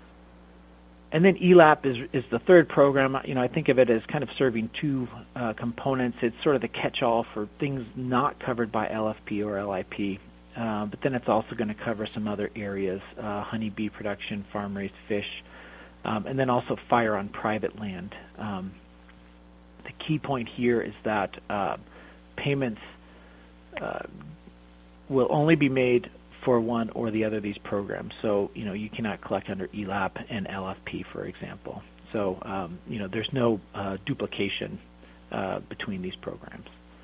And then E L A P is is the third program. You know, I think of it as kind of serving two uh, components. It's sort of the catch-all for things not covered by L F P or L I P. Uh, but then it's also going to cover some other areas, uh, honeybee production, farm-raised fish, um, and then also fire on private land. Um, the key point here is that uh, payments uh, will only be made for one or the other of these programs. So, you know, you cannot collect under E L A P and L F P, for example. So, um, you know, there's no uh, duplication uh, between these programs.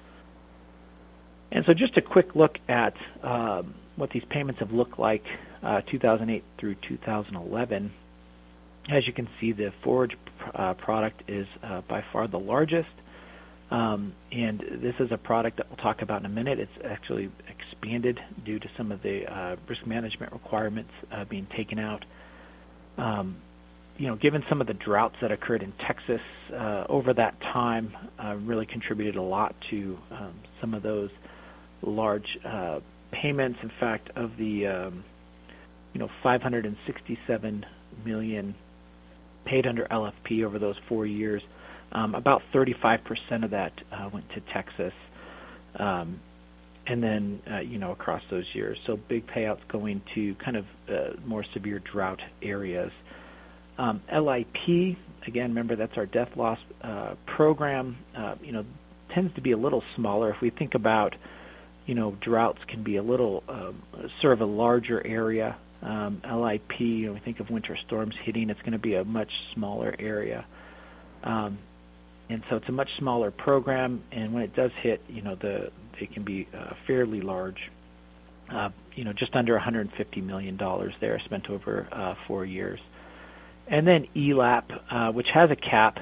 And so just a quick look at um, what these payments have looked like uh, two thousand eight through two thousand eleven. As you can see, the forage uh, product is uh, by far the largest. Um, and this is a product that we'll talk about in a minute. It's actually expanded due to some of the uh, risk management requirements uh, being taken out. Um, you know, given some of the droughts that occurred in Texas uh, over that time, uh, really contributed a lot to um, some of those large uh, payments. In fact, of the um, you know five hundred sixty-seven million paid under L F P over those four years, um, about thirty-five percent of that uh, went to Texas, um, and then uh, you know across those years. So big payouts going to kind of uh, more severe drought areas. Um, L I P, again, remember that's our death loss uh, program. Uh, you know, tends to be a little smaller. If we think about You know, droughts can be a little, um, serve a larger area. Um, L I P, you know, we think of winter storms hitting, it's going to be a much smaller area. Um, and so it's a much smaller program, and when it does hit, you know, the they can be uh, fairly large. Uh, you know, just under one hundred fifty million dollars there spent over uh, four years. And then E L A P, uh, which has a cap,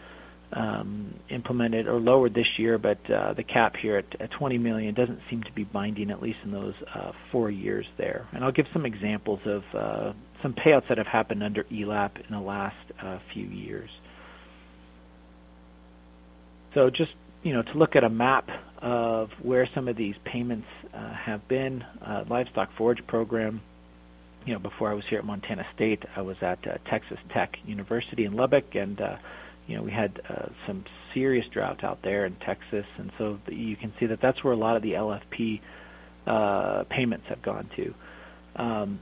Um, implemented or lowered this year, but uh, the cap here at, at twenty million dollars doesn't seem to be binding, at least in those uh, four years there. And I'll give some examples of uh, some payouts that have happened under E L A P in the last uh, few years. So just, you know, to look at a map of where some of these payments uh, have been, uh, Livestock Forage Program, you know, before I was here at Montana State, I was at uh, Texas Tech University in Lubbock, and uh, you know, we had uh, some serious drought out there in Texas, and so the, you can see that that's where a lot of the L F P uh, payments have gone to. Um,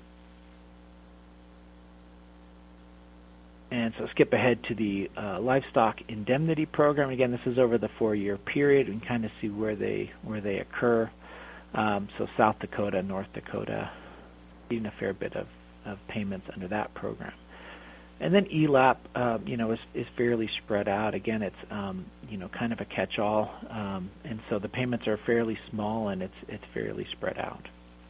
and so skip ahead to the uh, Livestock Indemnity Program. Again, this is over the four-year period. We can kind of see where they where they occur. Um, so South Dakota, North Dakota, even a fair bit of, of payments under that program. And then E L A P, uh, you know, is, is fairly spread out. Again, it's um, you know kind of a catch-all, um, and so the payments are fairly small, and it's it's fairly spread out.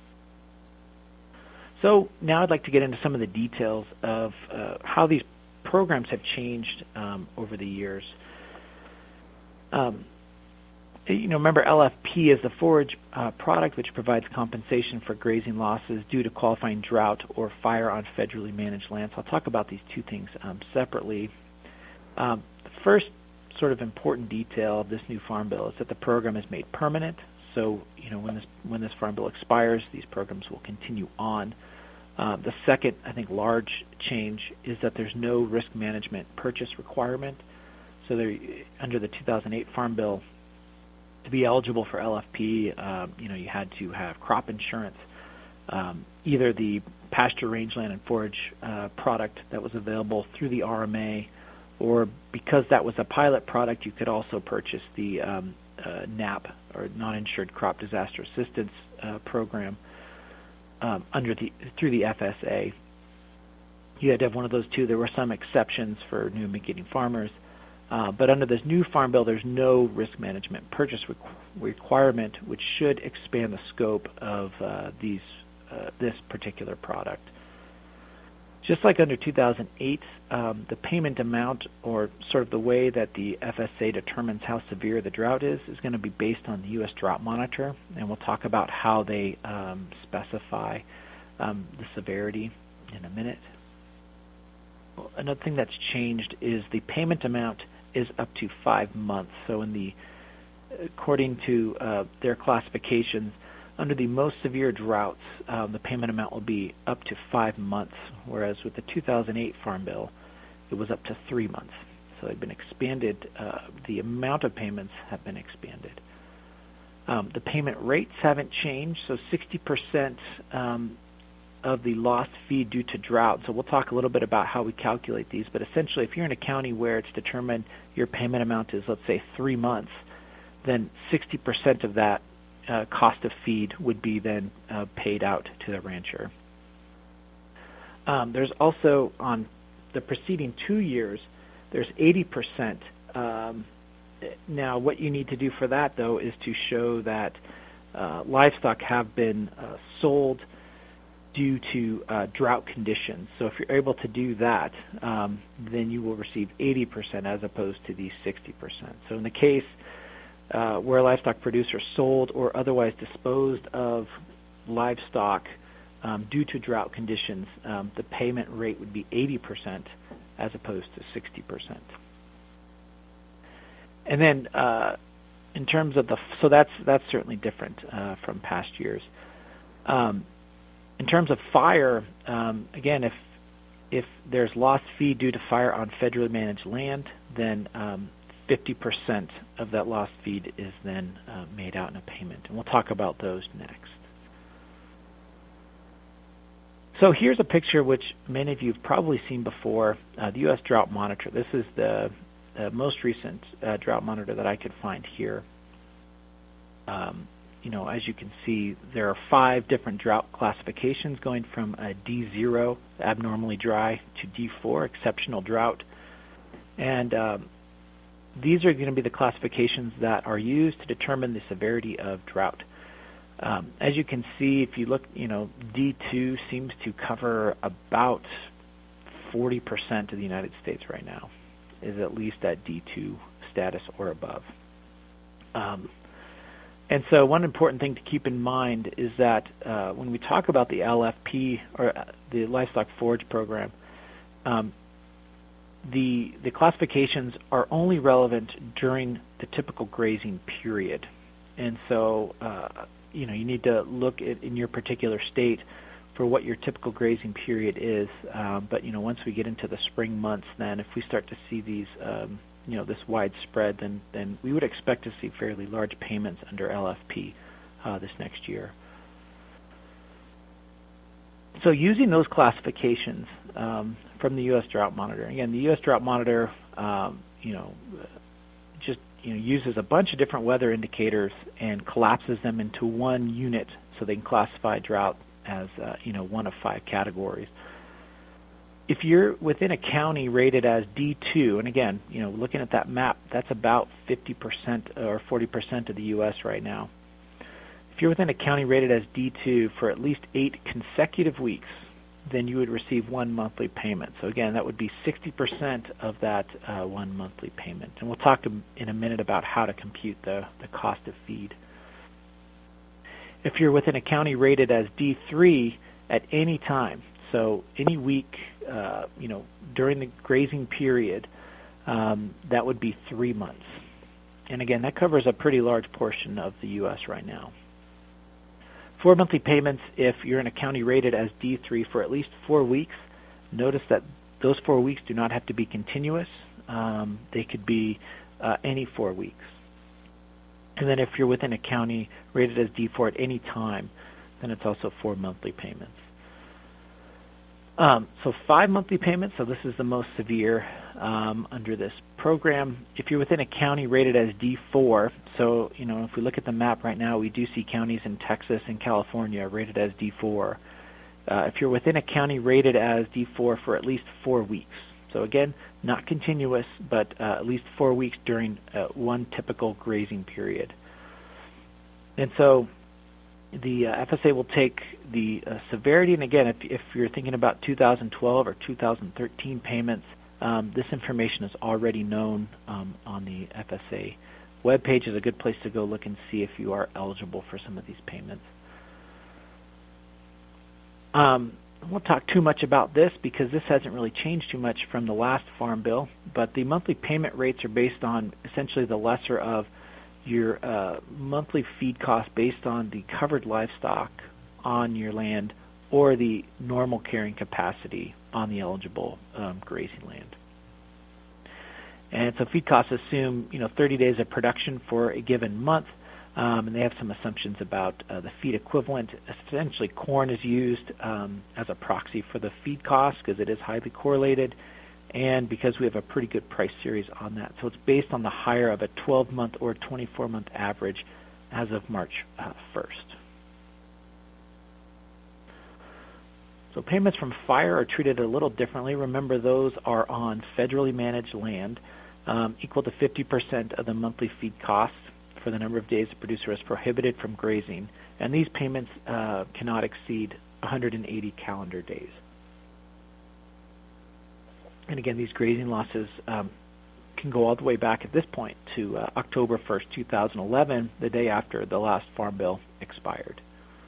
So now I'd like to get into some of the details of uh, how these programs have changed um, over the years. Um, you know, remember L F P is the forage uh, product which provides compensation for grazing losses due to qualifying drought or fire on federally managed lands. I'll talk about these two things um, separately. Um, the first sort of important detail of this new farm bill is that the program is made permanent. So, you know, when this when this farm bill expires, these programs will continue on. Uh, the second, I think, large change is that there's no risk management purchase requirement. So there, under the two thousand eight Farm Bill, to be eligible for L F P, um, you know, you had to have crop insurance, um, either the pasture, rangeland, and forage uh, product that was available through the R M A, or because that was a pilot product, you could also purchase the um, uh, N A P, or Non-Insured Crop Disaster Assistance uh, Program, um, under the through the F S A. You had to have one of those two. There were some exceptions for new and beginning farmers. Uh, but under this new Farm Bill, there's no risk management purchase requ- requirement, which should expand the scope of uh, these uh, this particular product. Just like under two thousand eight, um, the payment amount, or sort of the way that the F S A determines how severe the drought is, is going to be based on the U S Drought Monitor, and we'll talk about how they um, specify um, the severity in a minute. Another thing that's changed is the payment amount is up to five months. So in the, according to uh, their classifications, under the most severe droughts, um, the payment amount will be up to five months, whereas with the two thousand eight Farm Bill, it was up to three months. So they've been expanded, uh, the amount of payments have been expanded. Um, the payment rates haven't changed, so sixty percent um, of the lost feed due to drought. So we'll talk a little bit about how we calculate these, but essentially if you're in a county where it's determined your payment amount is, let's say, three months, then sixty percent of that uh, cost of feed would be then uh, paid out to the rancher. Um, there's also, on the preceding two years, there's eighty percent. Um, now what you need to do for that, though, is to show that uh, livestock have been uh, sold due to uh, drought conditions. So if you're able to do that, um, then you will receive eighty percent as opposed to the sixty percent. So in the case uh, where a livestock producer sold or otherwise disposed of livestock um, due to drought conditions, um, the payment rate would be eighty percent as opposed to sixty percent. And then uh, in terms of the, so that's, that's certainly different uh, from past years. Um, In terms of fire, um, again, if if there's lost feed due to fire on federally managed land, then um, fifty percent of that lost feed is then uh, made out in a payment. And we'll talk about those next. So here's a picture which many of you have probably seen before, uh, the U S Drought Monitor. This is the, the most recent uh, drought monitor that I could find here. Um, You know, as you can see, there are five different drought classifications going from a D zero, abnormally dry, to D four, exceptional drought. And um, these are going to be the classifications that are used to determine the severity of drought. Um, as you can see, if you look, you know, D two seems to cover about forty percent of the United States right now, is at least at D two status or above. Um, And so one important thing to keep in mind is that uh, when we talk about the L F P, or the Livestock Forage Program, um, the the classifications are only relevant during the typical grazing period. And so, uh, you know, you need to look at, in your particular state for what your typical grazing period is. Um, but, you know, once we get into the spring months, then if we start to see these um, you know, this widespread, then then we would expect to see fairly large payments under L F P uh, this next year. So using those classifications um, from the U S Drought Monitor, again, the U S Drought Monitor, um, you know, just you know uses a bunch of different weather indicators and collapses them into one unit, so they can classify drought as uh, you know one of five categories. If you're within a county rated as D two, and again, you know, looking at that map, that's about fifty percent or forty percent of the U S right now. If you're within a county rated as D two for at least eight consecutive weeks, then you would receive one monthly payment. So again, that would be sixty percent of that uh, one monthly payment. And we'll talk in a minute about how to compute the, the cost of feed. If you're within a county rated as D three at any time, so any week, uh, you know, during the grazing period, um, that would be three months. And again, that covers a pretty large portion of the U S right now. four monthly payments if you're in a county rated as D three for at least four weeks. Notice that those four weeks do not have to be continuous. Um, they could be uh, any four weeks. And then if you're within a county rated as D four at any time, then it's also four monthly payments. Um, so five monthly payments, so this is the most severe um, under this program. If you're within a county rated as D four, so you know if we look at the map right now, we do see counties in Texas and California rated as D four. Uh, if you're within a county rated as D four for at least four weeks, so again, not continuous, but uh, at least four weeks during uh, one typical grazing period. And so the uh, F S A will take the uh, severity, and again, if, if you're thinking about two thousand twelve or two thousand thirteen payments, um, this information is already known um, on the F S A webpage. Is a good place to go look and see if you are eligible for some of these payments. Um, I won't talk too much about this because this hasn't really changed too much from the last Farm Bill, but the monthly payment rates are based on essentially the lesser of your uh, monthly feed cost based on the covered livestock on your land or the normal carrying capacity on the eligible um, grazing land. And so feed costs assume, you know, thirty days of production for a given month, um, and they have some assumptions about uh, the feed equivalent. Essentially, corn is used um, as a proxy for the feed cost because it is highly correlated, and because we have a pretty good price series on that. So it's based on the higher of a twelve-month or twenty-four-month average as of March uh, first. So payments from fire are treated a little differently. Remember, those are on federally managed land, um, equal to fifty percent of the monthly feed costs for the number of days the producer is prohibited from grazing, and these payments uh, cannot exceed one hundred eighty calendar days. And again, these grazing losses um, can go all the way back at this point to uh, October first, two thousand eleven, the day after the last Farm Bill expired.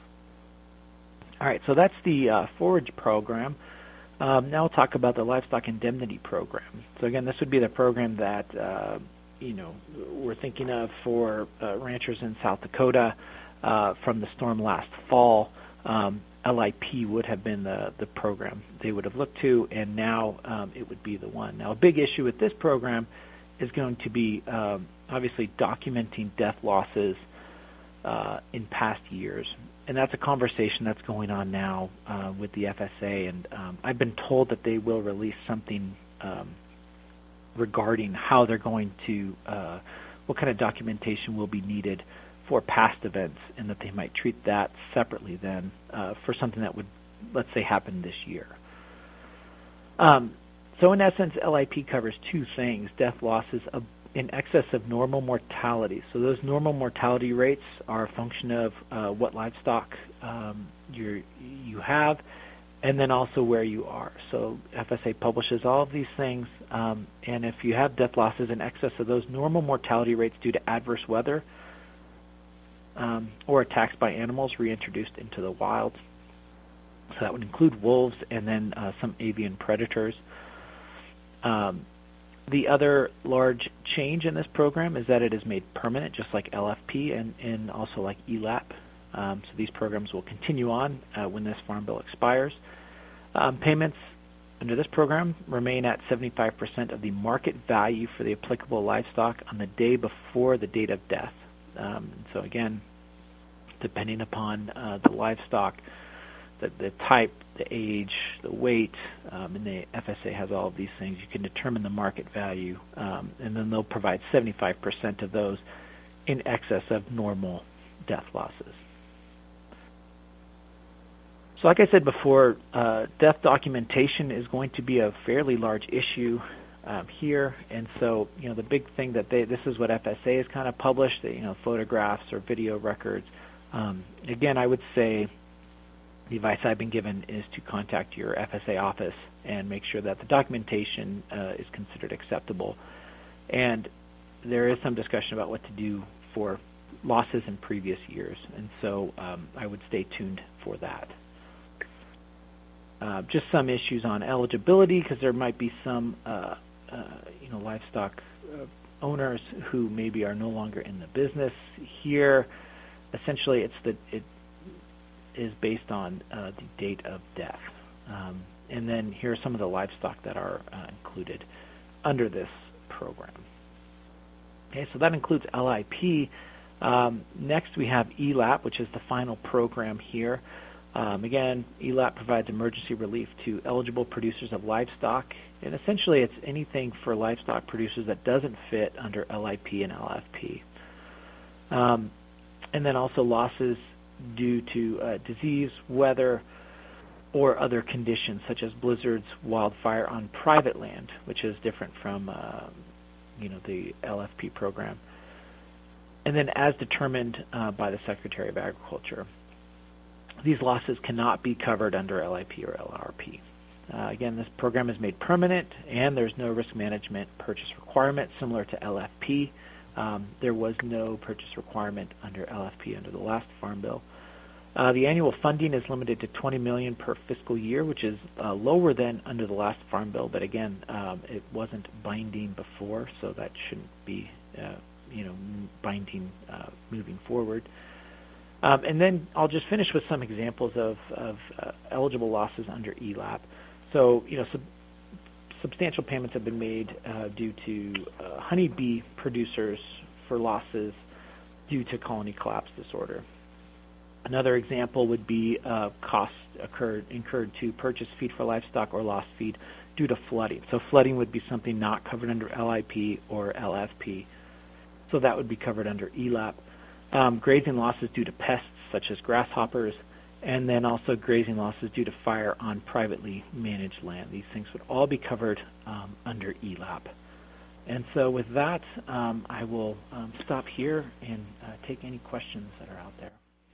All right, so that's the uh, forage program. Um, now we'll talk about the livestock indemnity program. So again, this would be the program that uh, you know we're thinking of for uh, ranchers in South Dakota uh, from the storm last fall. Um, L I P would have been the, the program they would have looked to, and now um, it would be the one. Now, a big issue with this program is going to be um, obviously documenting death losses uh, in past years, and that's a conversation that's going on now uh, with the F S A, and um, I've been told that they will release something um, regarding how they're going to, uh, what kind of documentation will be needed for past events, and that they might treat that separately then uh, for something that would, let's say, happen this year. Um, so in essence, L I P covers two things: death losses of, in excess of normal mortality. So those normal mortality rates are a function of uh, what livestock um, you're, you have, and then also where you are. So F S A publishes all of these things, um, and if you have death losses in excess of those normal mortality rates due to adverse weather, Um, or attacks by animals reintroduced into the wild. So that would include wolves and then uh, some avian predators. Um, the other large change in this program is that it is made permanent, just like L F P and, and also like E L A P. Um, so these programs will continue on uh, when this Farm Bill expires. Um, payments under this program remain at seventy-five percent of the market value for the applicable livestock on the day before the date of death. Um, so again, depending upon uh, the livestock, the, the type, the age, the weight, um, and the F S A has all of these things, you can determine the market value, um, and then they'll provide seventy-five percent of those in excess of normal death losses. So like I said before, uh, death documentation is going to be a fairly large issue Um, here, and so you know the big thing that they this is what F S A has kind of published, that, you know photographs or video records. Um, again, I would say the advice I've been given is to contact your F S A office and make sure that the documentation uh, is considered acceptable. And there is some discussion about what to do for losses in previous years, and so um, I would stay tuned for that. Uh, just some issues on eligibility, because there might be some uh, Uh, you know, livestock uh, owners who maybe are no longer in the business here. Essentially, it's the it, is based on uh, the date of death. Um, and then here are some of the livestock that are uh, included under this program. Okay, so that includes L I P. Um, next we have E L A P, which is the final program here. Um, again, E L A P provides emergency relief to eligible producers of livestock, and essentially it's anything for livestock producers that doesn't fit under L I P and L F P. Um, and then also losses due to uh, disease, weather, or other conditions such as blizzards, wildfire on private land, which is different from uh, you know, the L F P program. And then as determined uh, by the Secretary of Agriculture. These losses cannot be covered under L I P or L R P. Uh, again, this program is made permanent, and there's no risk management purchase requirement similar to L F P. Um, there was no purchase requirement under L F P under the last Farm Bill. Uh, the annual funding is limited to twenty million dollars per fiscal year, which is uh, lower than under the last Farm Bill, but again, um, it wasn't binding before, so that shouldn't be uh, you know, binding uh, moving forward. Um, and then I'll just finish with some examples of, of uh, eligible losses under E L A P. So, you know, sub- substantial payments have been made uh, due to uh, honeybee producers for losses due to colony collapse disorder. Another example would be uh, costs occurred, incurred to purchase feed for livestock or lost feed due to flooding. So flooding would be something not covered under L I P or L F P. So that would be covered under E L A P. Um, grazing losses due to pests such as grasshoppers, and then also grazing losses due to fire on privately managed land. These things would all be covered um, under E L A P. And so with that, um, I will um, stop here and uh, take any questions that are out there.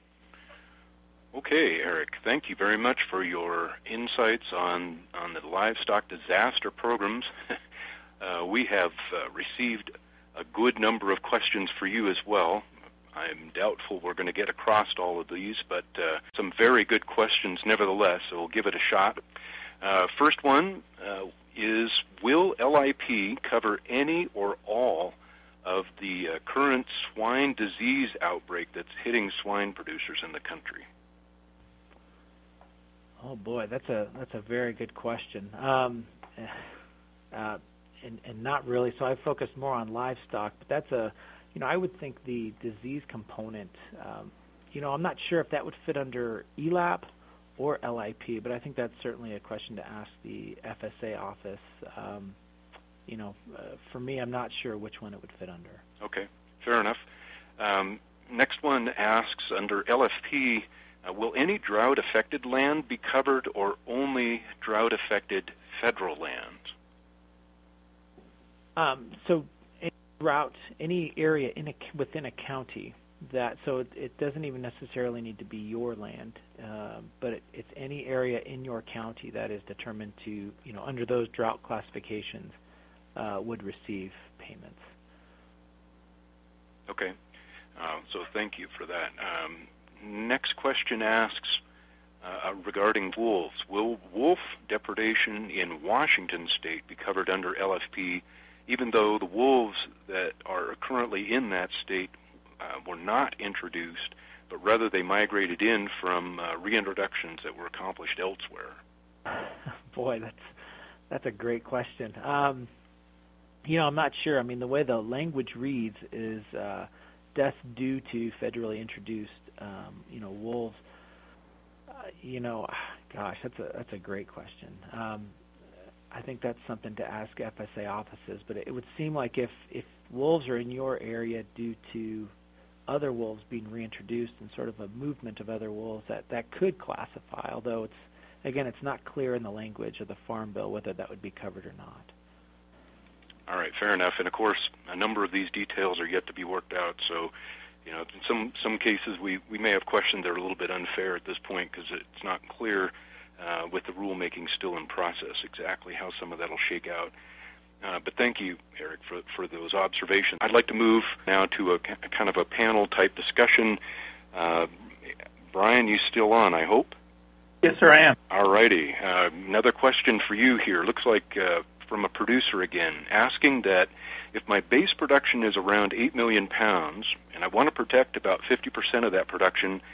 Okay, Eric, thank you very much for your insights on, on the livestock disaster programs. uh, we have uh, received a good number of questions for you as well. I'm doubtful we're going to get across all of these, but uh, some very good questions nevertheless, so we'll give it a shot. Uh, first one uh, is, will L I P cover any or all of the uh, current swine disease outbreak that's hitting swine producers in the country? Oh boy, that's a that's a very good question, um, uh, and, and not really. So I focused more on livestock, but that's a You know, I would think the disease component, um, you know, I'm not sure if that would fit under E L A P or L I P, but I think that's certainly a question to ask the F S A office. Um, you know, uh, for me, I'm not sure which one it would fit under. Okay, fair enough. Um, next one asks, under L F P, uh, will any drought-affected land be covered or only drought-affected federal land? Um, so drought, any area in a, within a county that, so it, it doesn't even necessarily need to be your land, uh, but it, it's any area in your county that is determined to, you know, under those drought classifications, uh, would receive payments. Okay, uh, so thank you for that. Um, next question asks, uh, regarding wolves, will wolf depredation in Washington state be covered under L F P, even though the wolves that are currently in that state uh, were not introduced, but rather they migrated in from uh, reintroductions that were accomplished elsewhere? Boy, that's that's a great question. Um, you know, I'm not sure. I mean, the way the language reads is uh, death due to federally introduced, um, you know, wolves. Uh, you know, gosh, that's a that's a great question. Um, I think that's something to ask F S A offices, but it would seem like if, if wolves are in your area due to other wolves being reintroduced and sort of a movement of other wolves, that, that could classify, although it's, again, it's not clear in the language of the Farm Bill whether that would be covered or not. All right, fair enough. And, of course, a number of these details are yet to be worked out, so, you know, in some, some cases we, we may have questions that are a little bit unfair at this point because it's not clear Uh, with the rulemaking still in process, exactly how some of that will shake out. Uh, but thank you, Eric, for, for those observations. I'd like to move now to a, a kind of a panel-type discussion. Uh, Brian, you still on, I hope? Yes, sir, I am. All righty. Uh, another question for you here. Looks like uh, from a producer again, asking that if my base production is around eight million pounds and I want to protect about fifty percent of that production,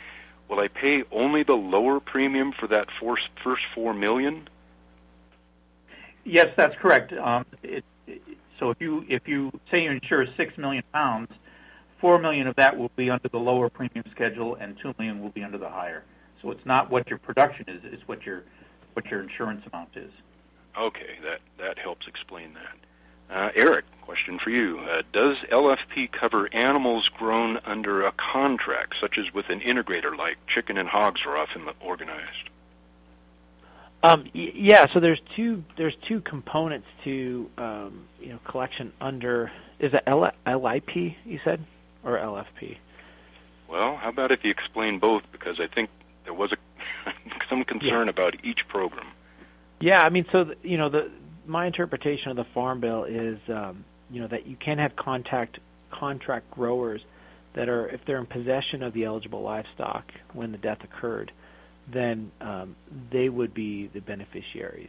will I pay only the lower premium for that first, first four million? Yes, that's correct. Um, it, it, so if you if you say you insure six million pounds, four million of that will be under the lower premium schedule, and two million will be under the higher. So it's not what your production is; it's what your what your insurance amount is. Okay, that that helps explain that. Uh, Eric, question for you. Uh, does L F P cover animals grown under a contract, such as with an integrator like chicken and hogs are often organized? Um, y- yeah, so there's two there's two components to um, you know collection under, is it L- LIP you said, or L F P? Well, how about if you explain both, because I think there was a some concern yeah. about each program. Yeah, I mean, so the, you know the my interpretation of the Farm Bill is, um, you know, that you can have contact contract growers that are, if they're in possession of the eligible livestock when the death occurred, then um, they would be the beneficiaries.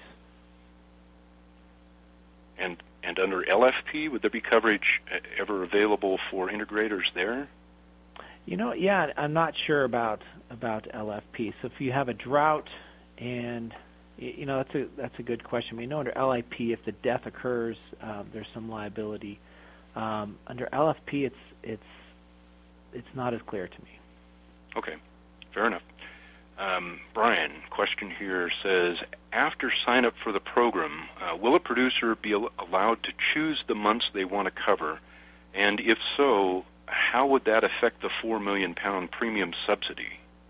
And and under L F P, would there be coverage ever available for integrators there? You know, yeah, I'm not sure about about L F P. So if you have a drought and You know, that's a that's a good question. We know under L I P, if the death occurs, um, there's some liability. Um, under L F P, it's it's it's not as clear to me. Okay, fair enough. Um, Brian, question here says, after sign up for the program, uh, will a producer be al- allowed to choose the months they want to cover? And if so, how would that affect the four million pound premium subsidy?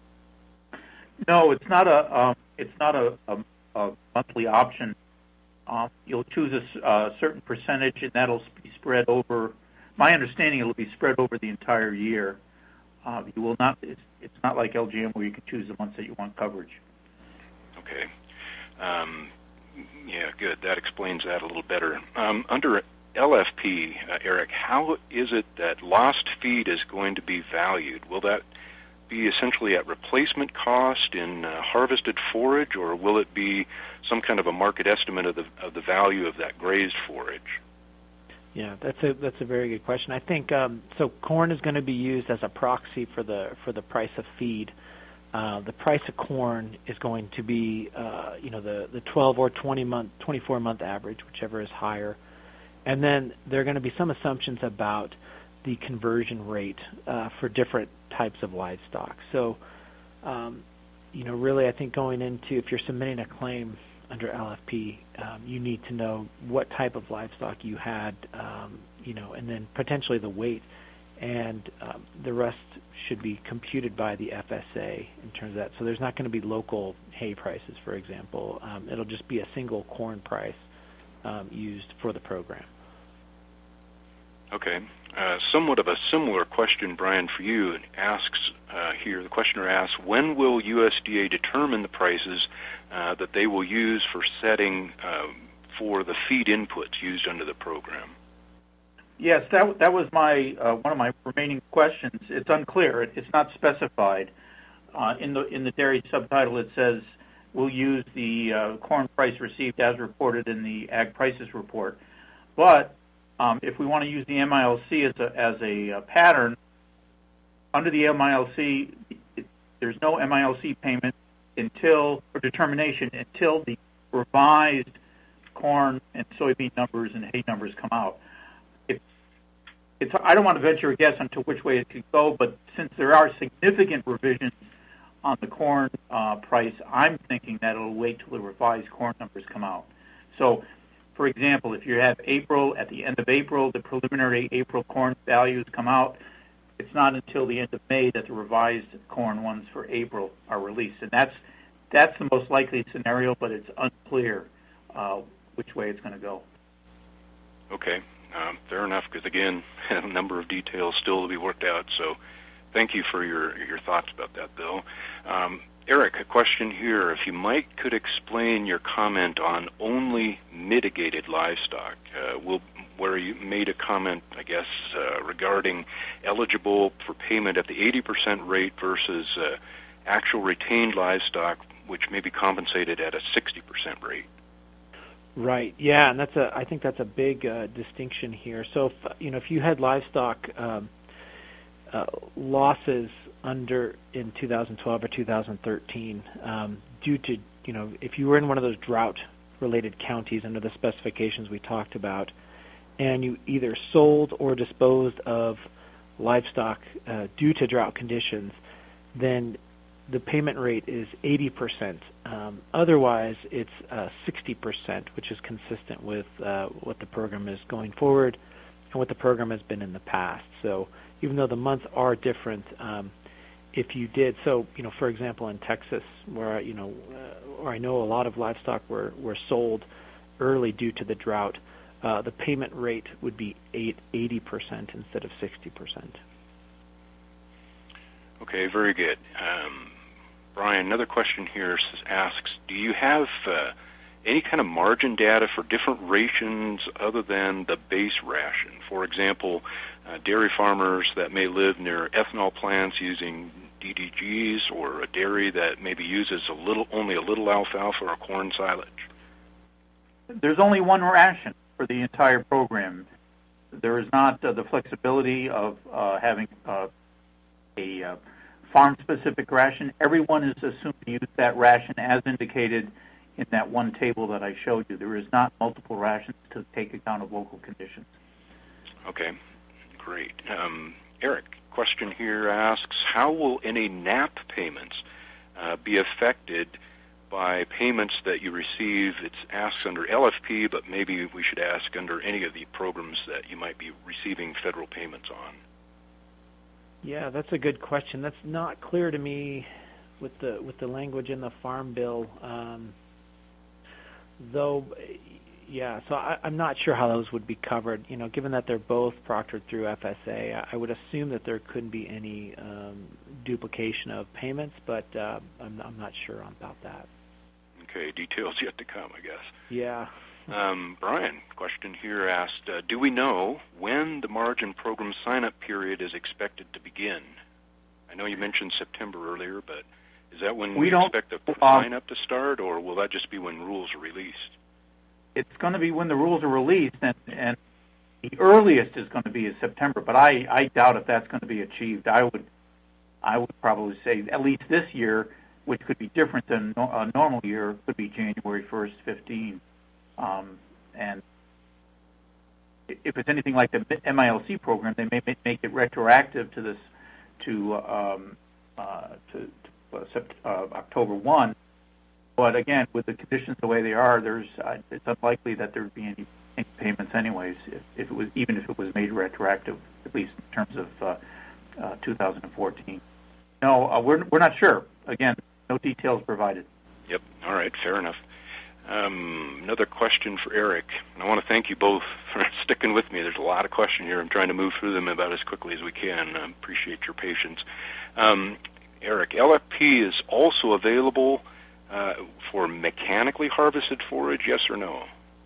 No, it's not a um, it's not a, a a monthly option. Um, you'll choose a uh, certain percentage, and that'll be spread over. My understanding, it'll be spread over the entire year. Uh, you will not. It's, it's not like L G M where you can choose the months that you want coverage. Okay. Um, yeah, good. That explains that a little better. Um, under L F P, uh, Eric, how is it that lost feed is going to be valued? Will that be essentially at replacement cost in uh, harvested forage, or will it be some kind of a market estimate of the of the value of that grazed forage? Yeah, that's a that's a very good question. I think um, so. Corn is going to be used as a proxy for the for the price of feed. Uh, the price of corn is going to be uh, you know the the twelve or twenty month, twenty-four month average, whichever is higher, and then there are going to be some assumptions about the conversion rate uh, for different types of livestock. So, um, you know, really, I think going into, if you're submitting a claim under L F P, um, you need to know what type of livestock you had, um, you know, and then potentially the weight, and um, the rest should be computed by the F S A in terms of that. So there's not going to be local hay prices, for example. Um, it'll just be a single corn price um, used for the program. Okay. Uh, somewhat of a similar question, Brian, for you. It asks uh, here, the questioner asks, when will U S D A determine the prices uh, that they will use for setting uh, for the feed inputs used under the program? Yes, that that was my uh, one of my remaining questions. It's unclear. It, it's not specified uh, in the in the dairy subtitle. It says we'll use the uh, corn price received as reported in the Ag Prices Report, but Um, if we want to use the M I L C as a, as a uh, pattern, under the M I L C, it, there's no M I L C payment until, or determination, until the revised corn and soybean numbers and hay numbers come out. It, it's, I don't want to venture a guess onto which way it could go, but since there are significant revisions on the corn uh, price, I'm thinking that it'll wait till the revised corn numbers come out. So, for example, if you have April, at the end of April, the preliminary April corn values come out, it's not until the end of May that the revised corn ones for April are released. And that's that's the most likely scenario, but it's unclear uh, which way it's going to go. Okay, um, fair enough, because, again, a number of details still to be worked out. So thank you for your, your thoughts about that, Bill. Um, Eric, a question here. If you might could explain your comment on only mitigated livestock, uh, will, where you made a comment, I guess, uh, regarding eligible for payment at the eighty percent rate versus uh, actual retained livestock, which may be compensated at a sixty percent rate. Right. Yeah, and that's a. I think that's a big uh, distinction here. So, if, you know, if you had livestock um, uh, losses under in two thousand twelve or two thousand thirteen um, due to, you know, if you were in one of those drought-related counties under the specifications we talked about, and you either sold or disposed of livestock uh, due to drought conditions, then the payment rate is eighty percent. Um, otherwise, it's uh, sixty percent, which is consistent with uh, what the program is going forward and what the program has been in the past. So even though the months are different, um, if you did, so, you know, for example, in Texas, where, you know, uh, where I know a lot of livestock were, were sold early due to the drought, uh, the payment rate would be eighty percent instead of sixty percent. Okay, very good. Um, Brian, another question here asks, do you have uh, any kind of margin data for different rations other than the base ration? For example, uh, dairy farmers that may live near ethanol plants using D D Gs, or a dairy that maybe uses a little, only a little alfalfa or corn silage? There's only one ration for the entire program. There is not uh, the flexibility of uh, having uh, a uh, farm-specific ration. Everyone is assumed to use that ration as indicated in that one table that I showed you. There is not multiple rations to take account of local conditions. Okay, great. Um, Eric, question here asks, how will any N A P payments uh, be affected by payments that you receive? It's asked under L F P, but maybe we should ask under any of the programs that you might be receiving federal payments on. Yeah, that's a good question. That's not clear to me with the with the language in the Farm Bill. Um, though, yeah, so I, I'm not sure how those would be covered. You know, given that they're both proctored through F S A, I, I would assume that there couldn't be any um, duplication of payments, but uh, I'm, I'm not sure about that. Okay, details yet to come, I guess. Yeah. Um, Brian, question here asked, uh, do we know when the margin program sign-up period is expected to begin? I know you mentioned September earlier, but is that when we, we expect the uh, sign-up to start, or will that just be when rules are released? It's going to be when the rules are released, and, and the earliest is going to be in September, but I, I doubt if that's going to be achieved. I would I would probably say at least this year, which could be different than a normal year, could be January first, fifteen. Um, and if it's anything like the M I L C program, they may make it retroactive to this to um, uh, to, to uh, October first. But again, with the conditions the way they are, there's uh, it's unlikely that there would be any, any payments anyways. If, if it was even if it was made retroactive, at least in terms of uh, uh, two thousand fourteen. No, uh, we're we're not sure. Again, no details provided. Yep. All right. Fair enough. Um, another question for Eric, and I want to thank you both for sticking with me. There's a lot of questions here. I'm trying to move through them about as quickly as we can. I appreciate your patience. Um, Eric, L F P is also available uh, for mechanically harvested forage, yes or no?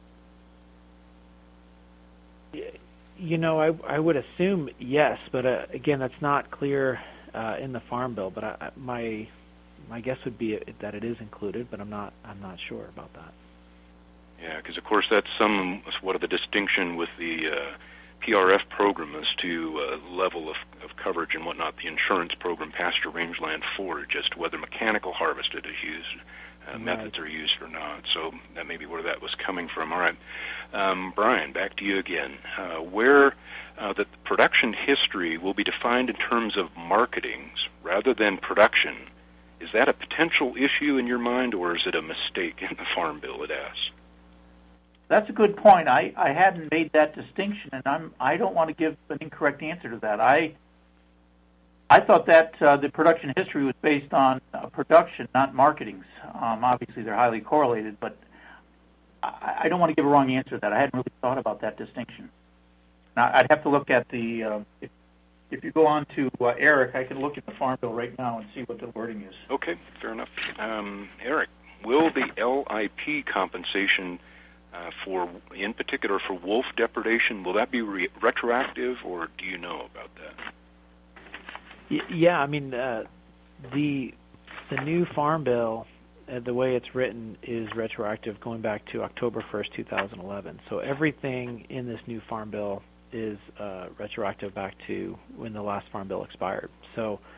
You know, I, I would assume yes, but uh, again, that's not clear uh, in the Farm Bill. But I, my My guess would be that it is included, but I'm not. I'm not sure about that. Yeah, because of course that's some what of the distinction with the uh, P R F program as to uh, level of, of coverage and whatnot. The insurance program, pasture rangeland forage, as to whether mechanical harvested is used, uh, right. methods are used or not. So that may be where that was coming from. All right, um, Brian, back to you again. Uh, where uh, the production history will be defined in terms of marketings rather than production. Is that a potential issue in your mind, or is it a mistake in the Farm Bill, it asks? That's a good point. I, I hadn't made that distinction, and I'm, I don't want to give an incorrect answer to that. I I thought that uh, the production history was based on uh, production, not marketings. Um, obviously, they're highly correlated, but I, I don't want to give a wrong answer to that. I hadn't really thought about that distinction. Now, I'd have to look at the... Uh, if, If you go on to uh, Eric, I can look at the Farm Bill right now and see what the wording is. Okay, fair enough. Um, Eric, will the L I P compensation uh, for, in particular, for wolf depredation, will that be re- retroactive, or do you know about that? Y- yeah, I mean, uh, the the new Farm Bill, uh, the way it's written, is retroactive going back to October first, two thousand eleven. So everything in this new Farm Bill is uh, retroactive back to when the last Farm Bill expired. So,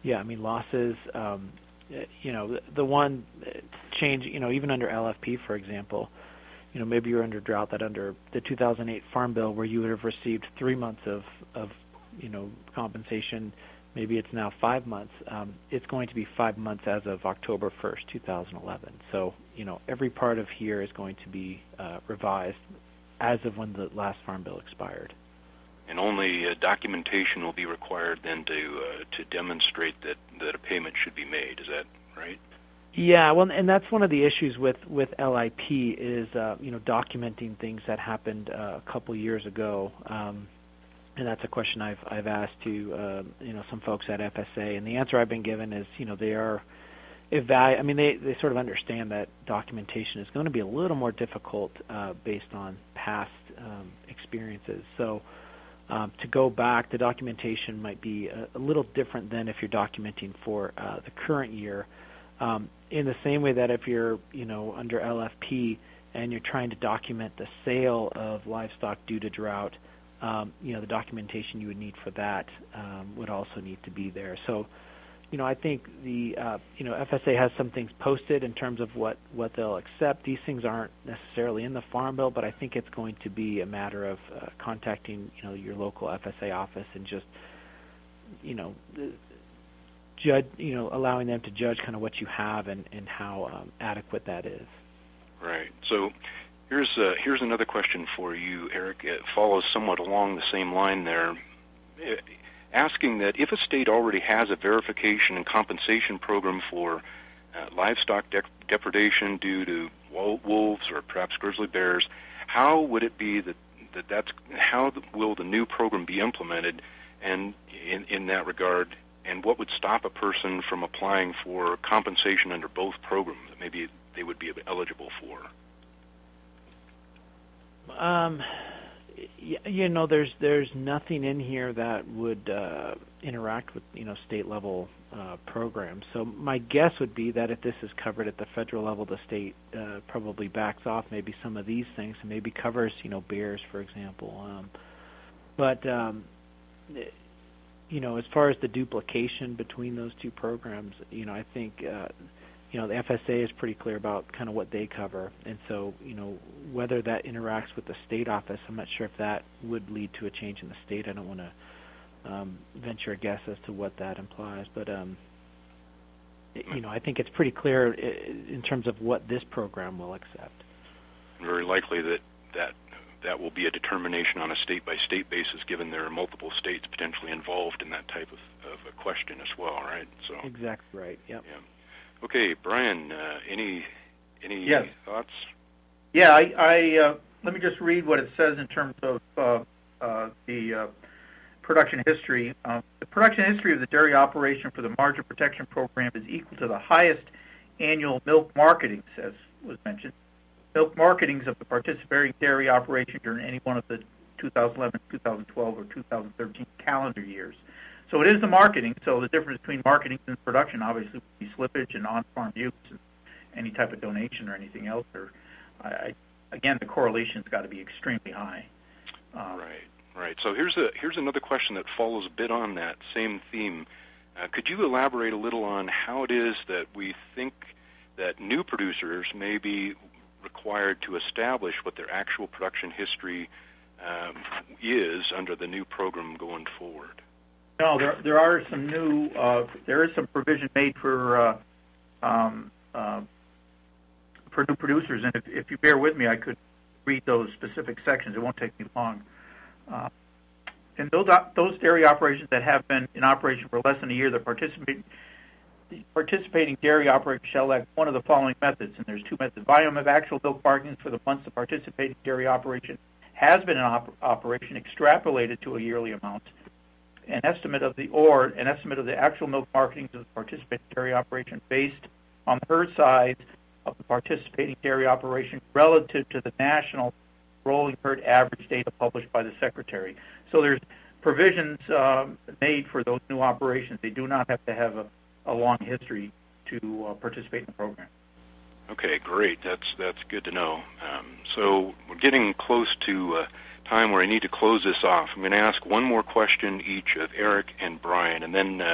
Yeah, I mean, losses, um, you know, the, the one change, you know, even under L F P, for example, you know, maybe you're under drought that under the two thousand eight Farm Bill where you would have received three months of, of you know, compensation. Maybe it's now five months. Um, it's going to be five months as of October first, two thousand eleven. So, you know, every part of here is going to be uh, revised as of when the last Farm Bill expired. And only uh, documentation will be required then to uh, to demonstrate that, that a payment should be made. Is that right? Yeah, well, and that's one of the issues with, with L I P is, uh, you know, documenting things that happened uh, a couple years ago. Um, and that's a question I've I've asked to, uh, you know, some folks at F S A. And the answer I've been given is, you know, they are evalu- I mean, they, they sort of understand that documentation is going to be a little more difficult uh, based on past um, experiences. So, Um, to go back, the documentation might be a, a little different than if you're documenting for uh, the current year. Um, in the same way that if you're, you know, under L F P and you're trying to document the sale of livestock due to drought, um, you know, the documentation you would need for that um, would also need to be there. So, you know, I think the, uh, you know, F S A has some things posted in terms of what, what they'll accept. These things aren't necessarily in the Farm Bill, but I think it's going to be a matter of uh, contacting, you know, your local F S A office and just, you know, judge, you know, allowing them to judge kind of what you have and, and how um, adequate that is. Right. So here's uh, here's another question for you, Eric. It follows somewhat along the same line there. It, asking that if a state already has a verification and compensation program for uh, livestock de- depredation due to wolves or perhaps grizzly bears, how would it be that, that that's, how will the new program be implemented and in, in that regard, and what would stop a person from applying for compensation under both programs that maybe they would be eligible for? Um... You know, there's there's nothing in here that would uh, interact with, you know, state level uh, programs. So my guess would be that if this is covered at the federal level, the state uh, probably backs off maybe some of these things and maybe covers, you know, bears, for example. Um, but um, you know, as far as the duplication between those two programs, you know, I think. Uh, You know, the F S A is pretty clear about kind of what they cover, and so, you know, whether that interacts with the state office, I'm not sure if that would lead to a change in the state. I don't want to um, venture a guess as to what that implies, but, um, you know, I think it's pretty clear in terms of what this program will accept. Very likely that that, that will be a determination on a state-by-state basis, given there are multiple states potentially involved in that type of, of a question as well, right? So exactly right, yep. Yeah. Okay, Brian, uh, any any yes. thoughts? Yeah, I, I uh, let me just read what it says in terms of uh, uh, the uh, production history. Um, the production history of the dairy operation for the Margin Protection Program is equal to the highest annual milk marketings, as was mentioned. Milk marketings of the participating dairy operation during any one of the two thousand eleven, two thousand twelve, or two thousand thirteen calendar years. So it is the marketing. So the difference between marketing and production obviously would be slippage and on-farm use and any type of donation or anything else. Or, I, again, the correlation's got to be extremely high. Um, right, right. So here's a here's another question that follows a bit on that same theme. Uh, could you elaborate a little on how it is that we think that new producers may be required to establish what their actual production history um, is under the new program going forward? No, there there are some new. Uh, there is some provision made for uh, um, uh, for new producers, and if, if you bear with me, I could read those specific sections. It won't take me long. Uh, and those those dairy operations that have been in operation for less than a year, the participating the participating dairy operator shall elect one of the following methods, and there's two methods: volume of actual milk marketings for the months the participating dairy operation has been in op- operation, extrapolated to a yearly amount. An estimate of the or an estimate of the actual milk marketings of the participating dairy operation based on the herd size of the participating dairy operation relative to the national rolling herd average data published by the Secretary. So there's provisions um, made for those new operations. They do not have to have a, a long history to uh, participate in the program. Okay, great. That's that's good to know. Um, so we're getting close to uh, time where I need to close this off. I'm going to ask one more question each of Eric and Brian, and then uh,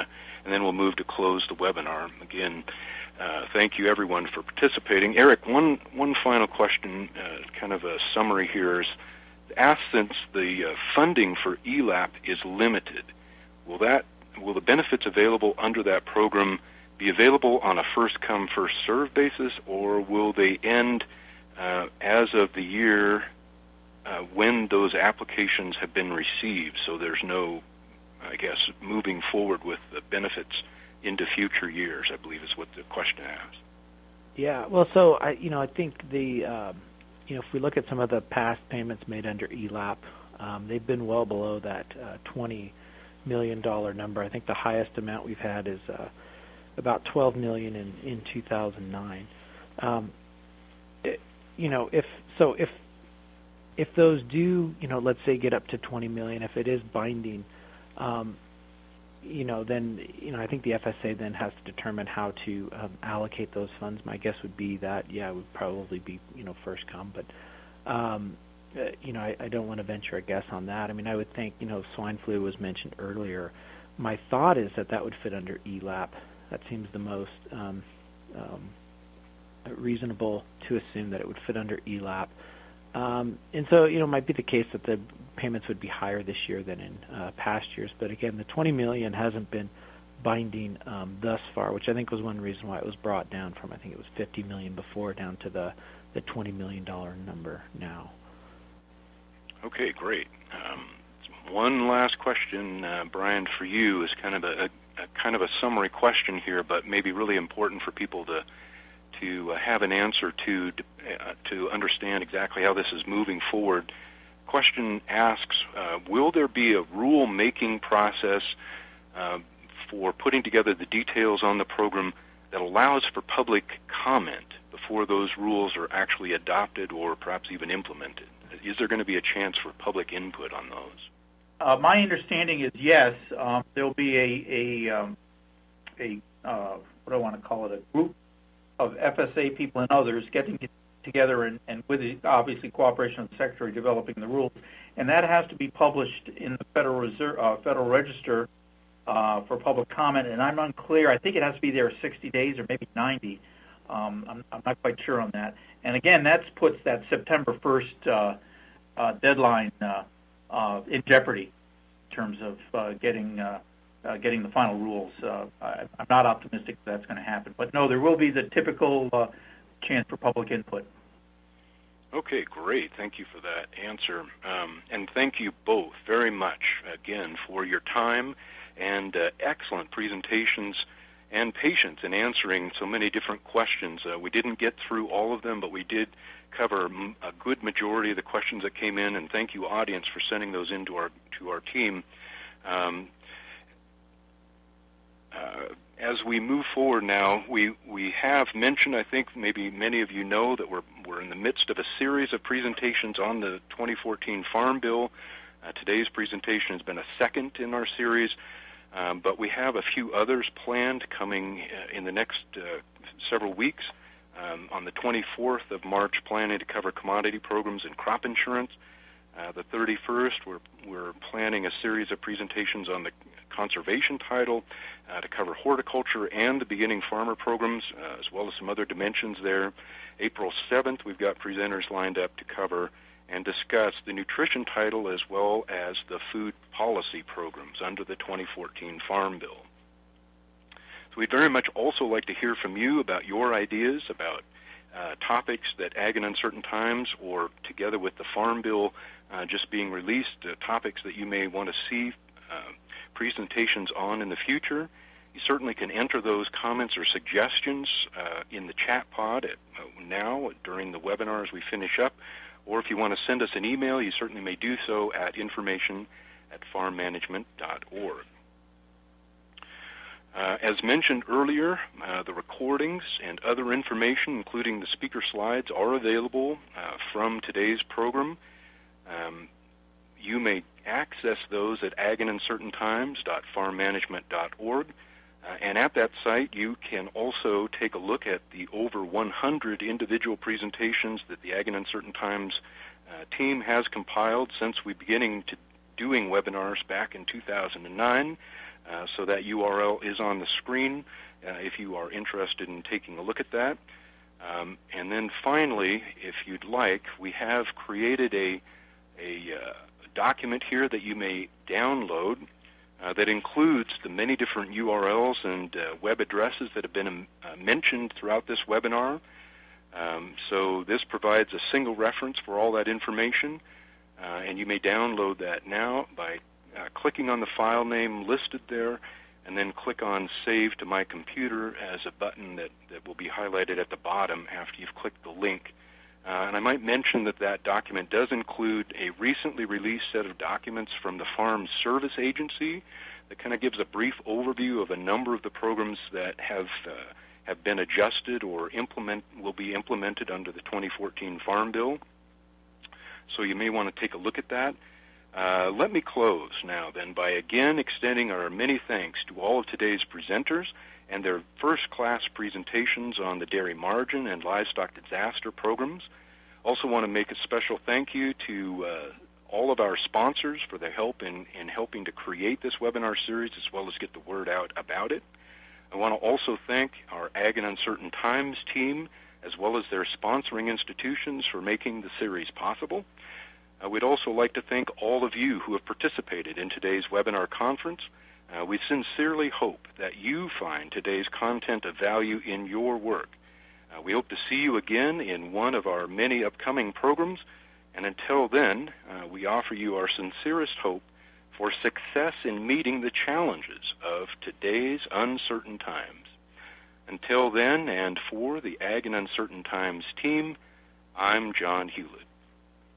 and then we'll move to close the webinar. Again, uh, thank you everyone for participating. Eric, one, one final question, uh, kind of a summary here is, asked since the uh, funding for E L A P is limited, will that will the benefits available under that program be available on a first-come, first-served basis, or will they end uh, as of the year uh, when those applications have been received, so there's no, I guess, moving forward with the benefits into future years, I believe is what the question asks. Yeah, well, so, I, you know, I think the, um, you know, if we look at some of the past payments made under E L A P, um, they've been well below that uh, twenty million dollars number. I think the highest amount we've had is uh, about twelve million dollars in, in two thousand nine. Um, it, you know, if so, if if those do, you know, let's say get up to twenty million dollars, if it is binding, um, you know, then, you know, I think the F S A then has to determine how to um, allocate those funds. My guess would be that, yeah, it would probably be, you know, first come, but, um, uh, you know, I, I don't want to venture a guess on that. I mean, I would think, you know, swine flu was mentioned earlier. My thought is that that would fit under E L A P. That seems the most um, um, reasonable to assume that it would fit under E L A P. Um, and so, you know, it might be the case that the payments would be higher this year than in uh, past years. But again, the twenty million dollars hasn't been binding um, thus far, which I think was one reason why it was brought down from, I think it was fifty million dollars before, down to the, the twenty million dollars number now. Okay, great. Um, one last question, uh, Brian, for you is kind of a, a, a kind of a summary question here, but maybe really important for people to to uh, have an answer to uh, to understand exactly how this is moving forward. Question asks, uh, will there be a rule-making process uh, for putting together the details on the program that allows for public comment before those rules are actually adopted or perhaps even implemented? Is there going to be a chance for public input on those? Uh, my understanding is yes. Um, there'll be a, a, um, a uh, what do I want to call it, a group of F S A people and others getting together and, and with the, obviously cooperation of the Secretary developing the rules, and that has to be published in the Federal Reserve, uh, Federal Register uh, for public comment. And I'm unclear. I think it has to be there sixty days or maybe ninety. Um, I'm, I'm not quite sure on that. And again, that puts that September first uh, uh, deadline uh, uh, in jeopardy in terms of uh, getting. Uh, Uh, getting the final rules. Uh, I, I'm not optimistic that that's going to happen. But no, there will be the typical uh, chance for public input. Okay, great. Thank you for that answer. Um, and thank you both very much, again, for your time and uh, excellent presentations and patience in answering so many different questions. Uh, we didn't get through all of them, but we did cover a good majority of the questions that came in, and thank you, audience, for sending those into our, to our team. Um, Uh, as we move forward now, we, we have mentioned, I think maybe many of you know, that we're, we're in the midst of a series of presentations on the twenty fourteen Farm Bill. Uh, today's presentation has been a second in our series, um, but we have a few others planned coming uh, in the next uh, several weeks. Um, on the twenty-fourth of March, planning to cover commodity programs and crop insurance. Uh, the thirty-first, we're, we're planning a series of presentations on the conservation title uh, to cover horticulture and the beginning farmer programs, uh, as well as some other dimensions there. April seventh, we've got presenters lined up to cover and discuss the nutrition title as well as the food policy programs under the twenty fourteen Farm Bill. So we'd very much also like to hear from you about your ideas about uh, topics that Ag in Uncertain Times, or together with the Farm Bill uh, just being released, uh, topics that you may want to see uh, presentations on in the future. You certainly can enter those comments or suggestions uh, in the chat pod at, uh, now during the webinar as we finish up, or if you want to send us an email, you certainly may do so at information at farm management dot org. Uh, as mentioned earlier, uh, the recordings and other information, including the speaker slides, are available uh, from today's program. Um, you may access those at ag in uncertain times dot farm management dot org. Uh, and at that site, you can also take a look at the over one hundred individual presentations that the Ag in Uncertain Times uh, team has compiled since we beginning to doing webinars back in two thousand nine. Uh, so that U R L is on the screen uh, if you are interested in taking a look at that. Um, and then finally, if you'd like, we have created a, a uh, document here that you may download uh, that includes the many different U R Ls and uh, web addresses that have been um, uh, mentioned throughout this webinar. Um, so this provides a single reference for all that information, uh, and you may download that now by uh, clicking on the file name listed there, and then click on Save to My Computer as a button that, that will be highlighted at the bottom after you've clicked the link. Uh, and I might mention that that document does include a recently released set of documents from the Farm Service Agency that kind of gives a brief overview of a number of the programs that have uh, have been adjusted or implement will be implemented under the twenty fourteen Farm Bill. So you may want to take a look at that. Uh, let me close now then by again extending our many thanks to all of today's presenters and their first-class presentations on the dairy margin and livestock disaster programs. Also want to make a special thank you to uh, all of our sponsors for their help in, in helping to create this webinar series as well as get the word out about it. I want to also thank our Ag in Uncertain Times team as well as their sponsoring institutions for making the series possible. Uh, we'd also like to thank all of you who have participated in today's webinar conference. Uh, we sincerely hope that you find today's content of value in your work. Uh, we hope to see you again in one of our many upcoming programs, and until then, uh, we offer you our sincerest hope for success in meeting the challenges of today's uncertain times. Until then, and for the Ag in Uncertain Times team, I'm John Hewlett.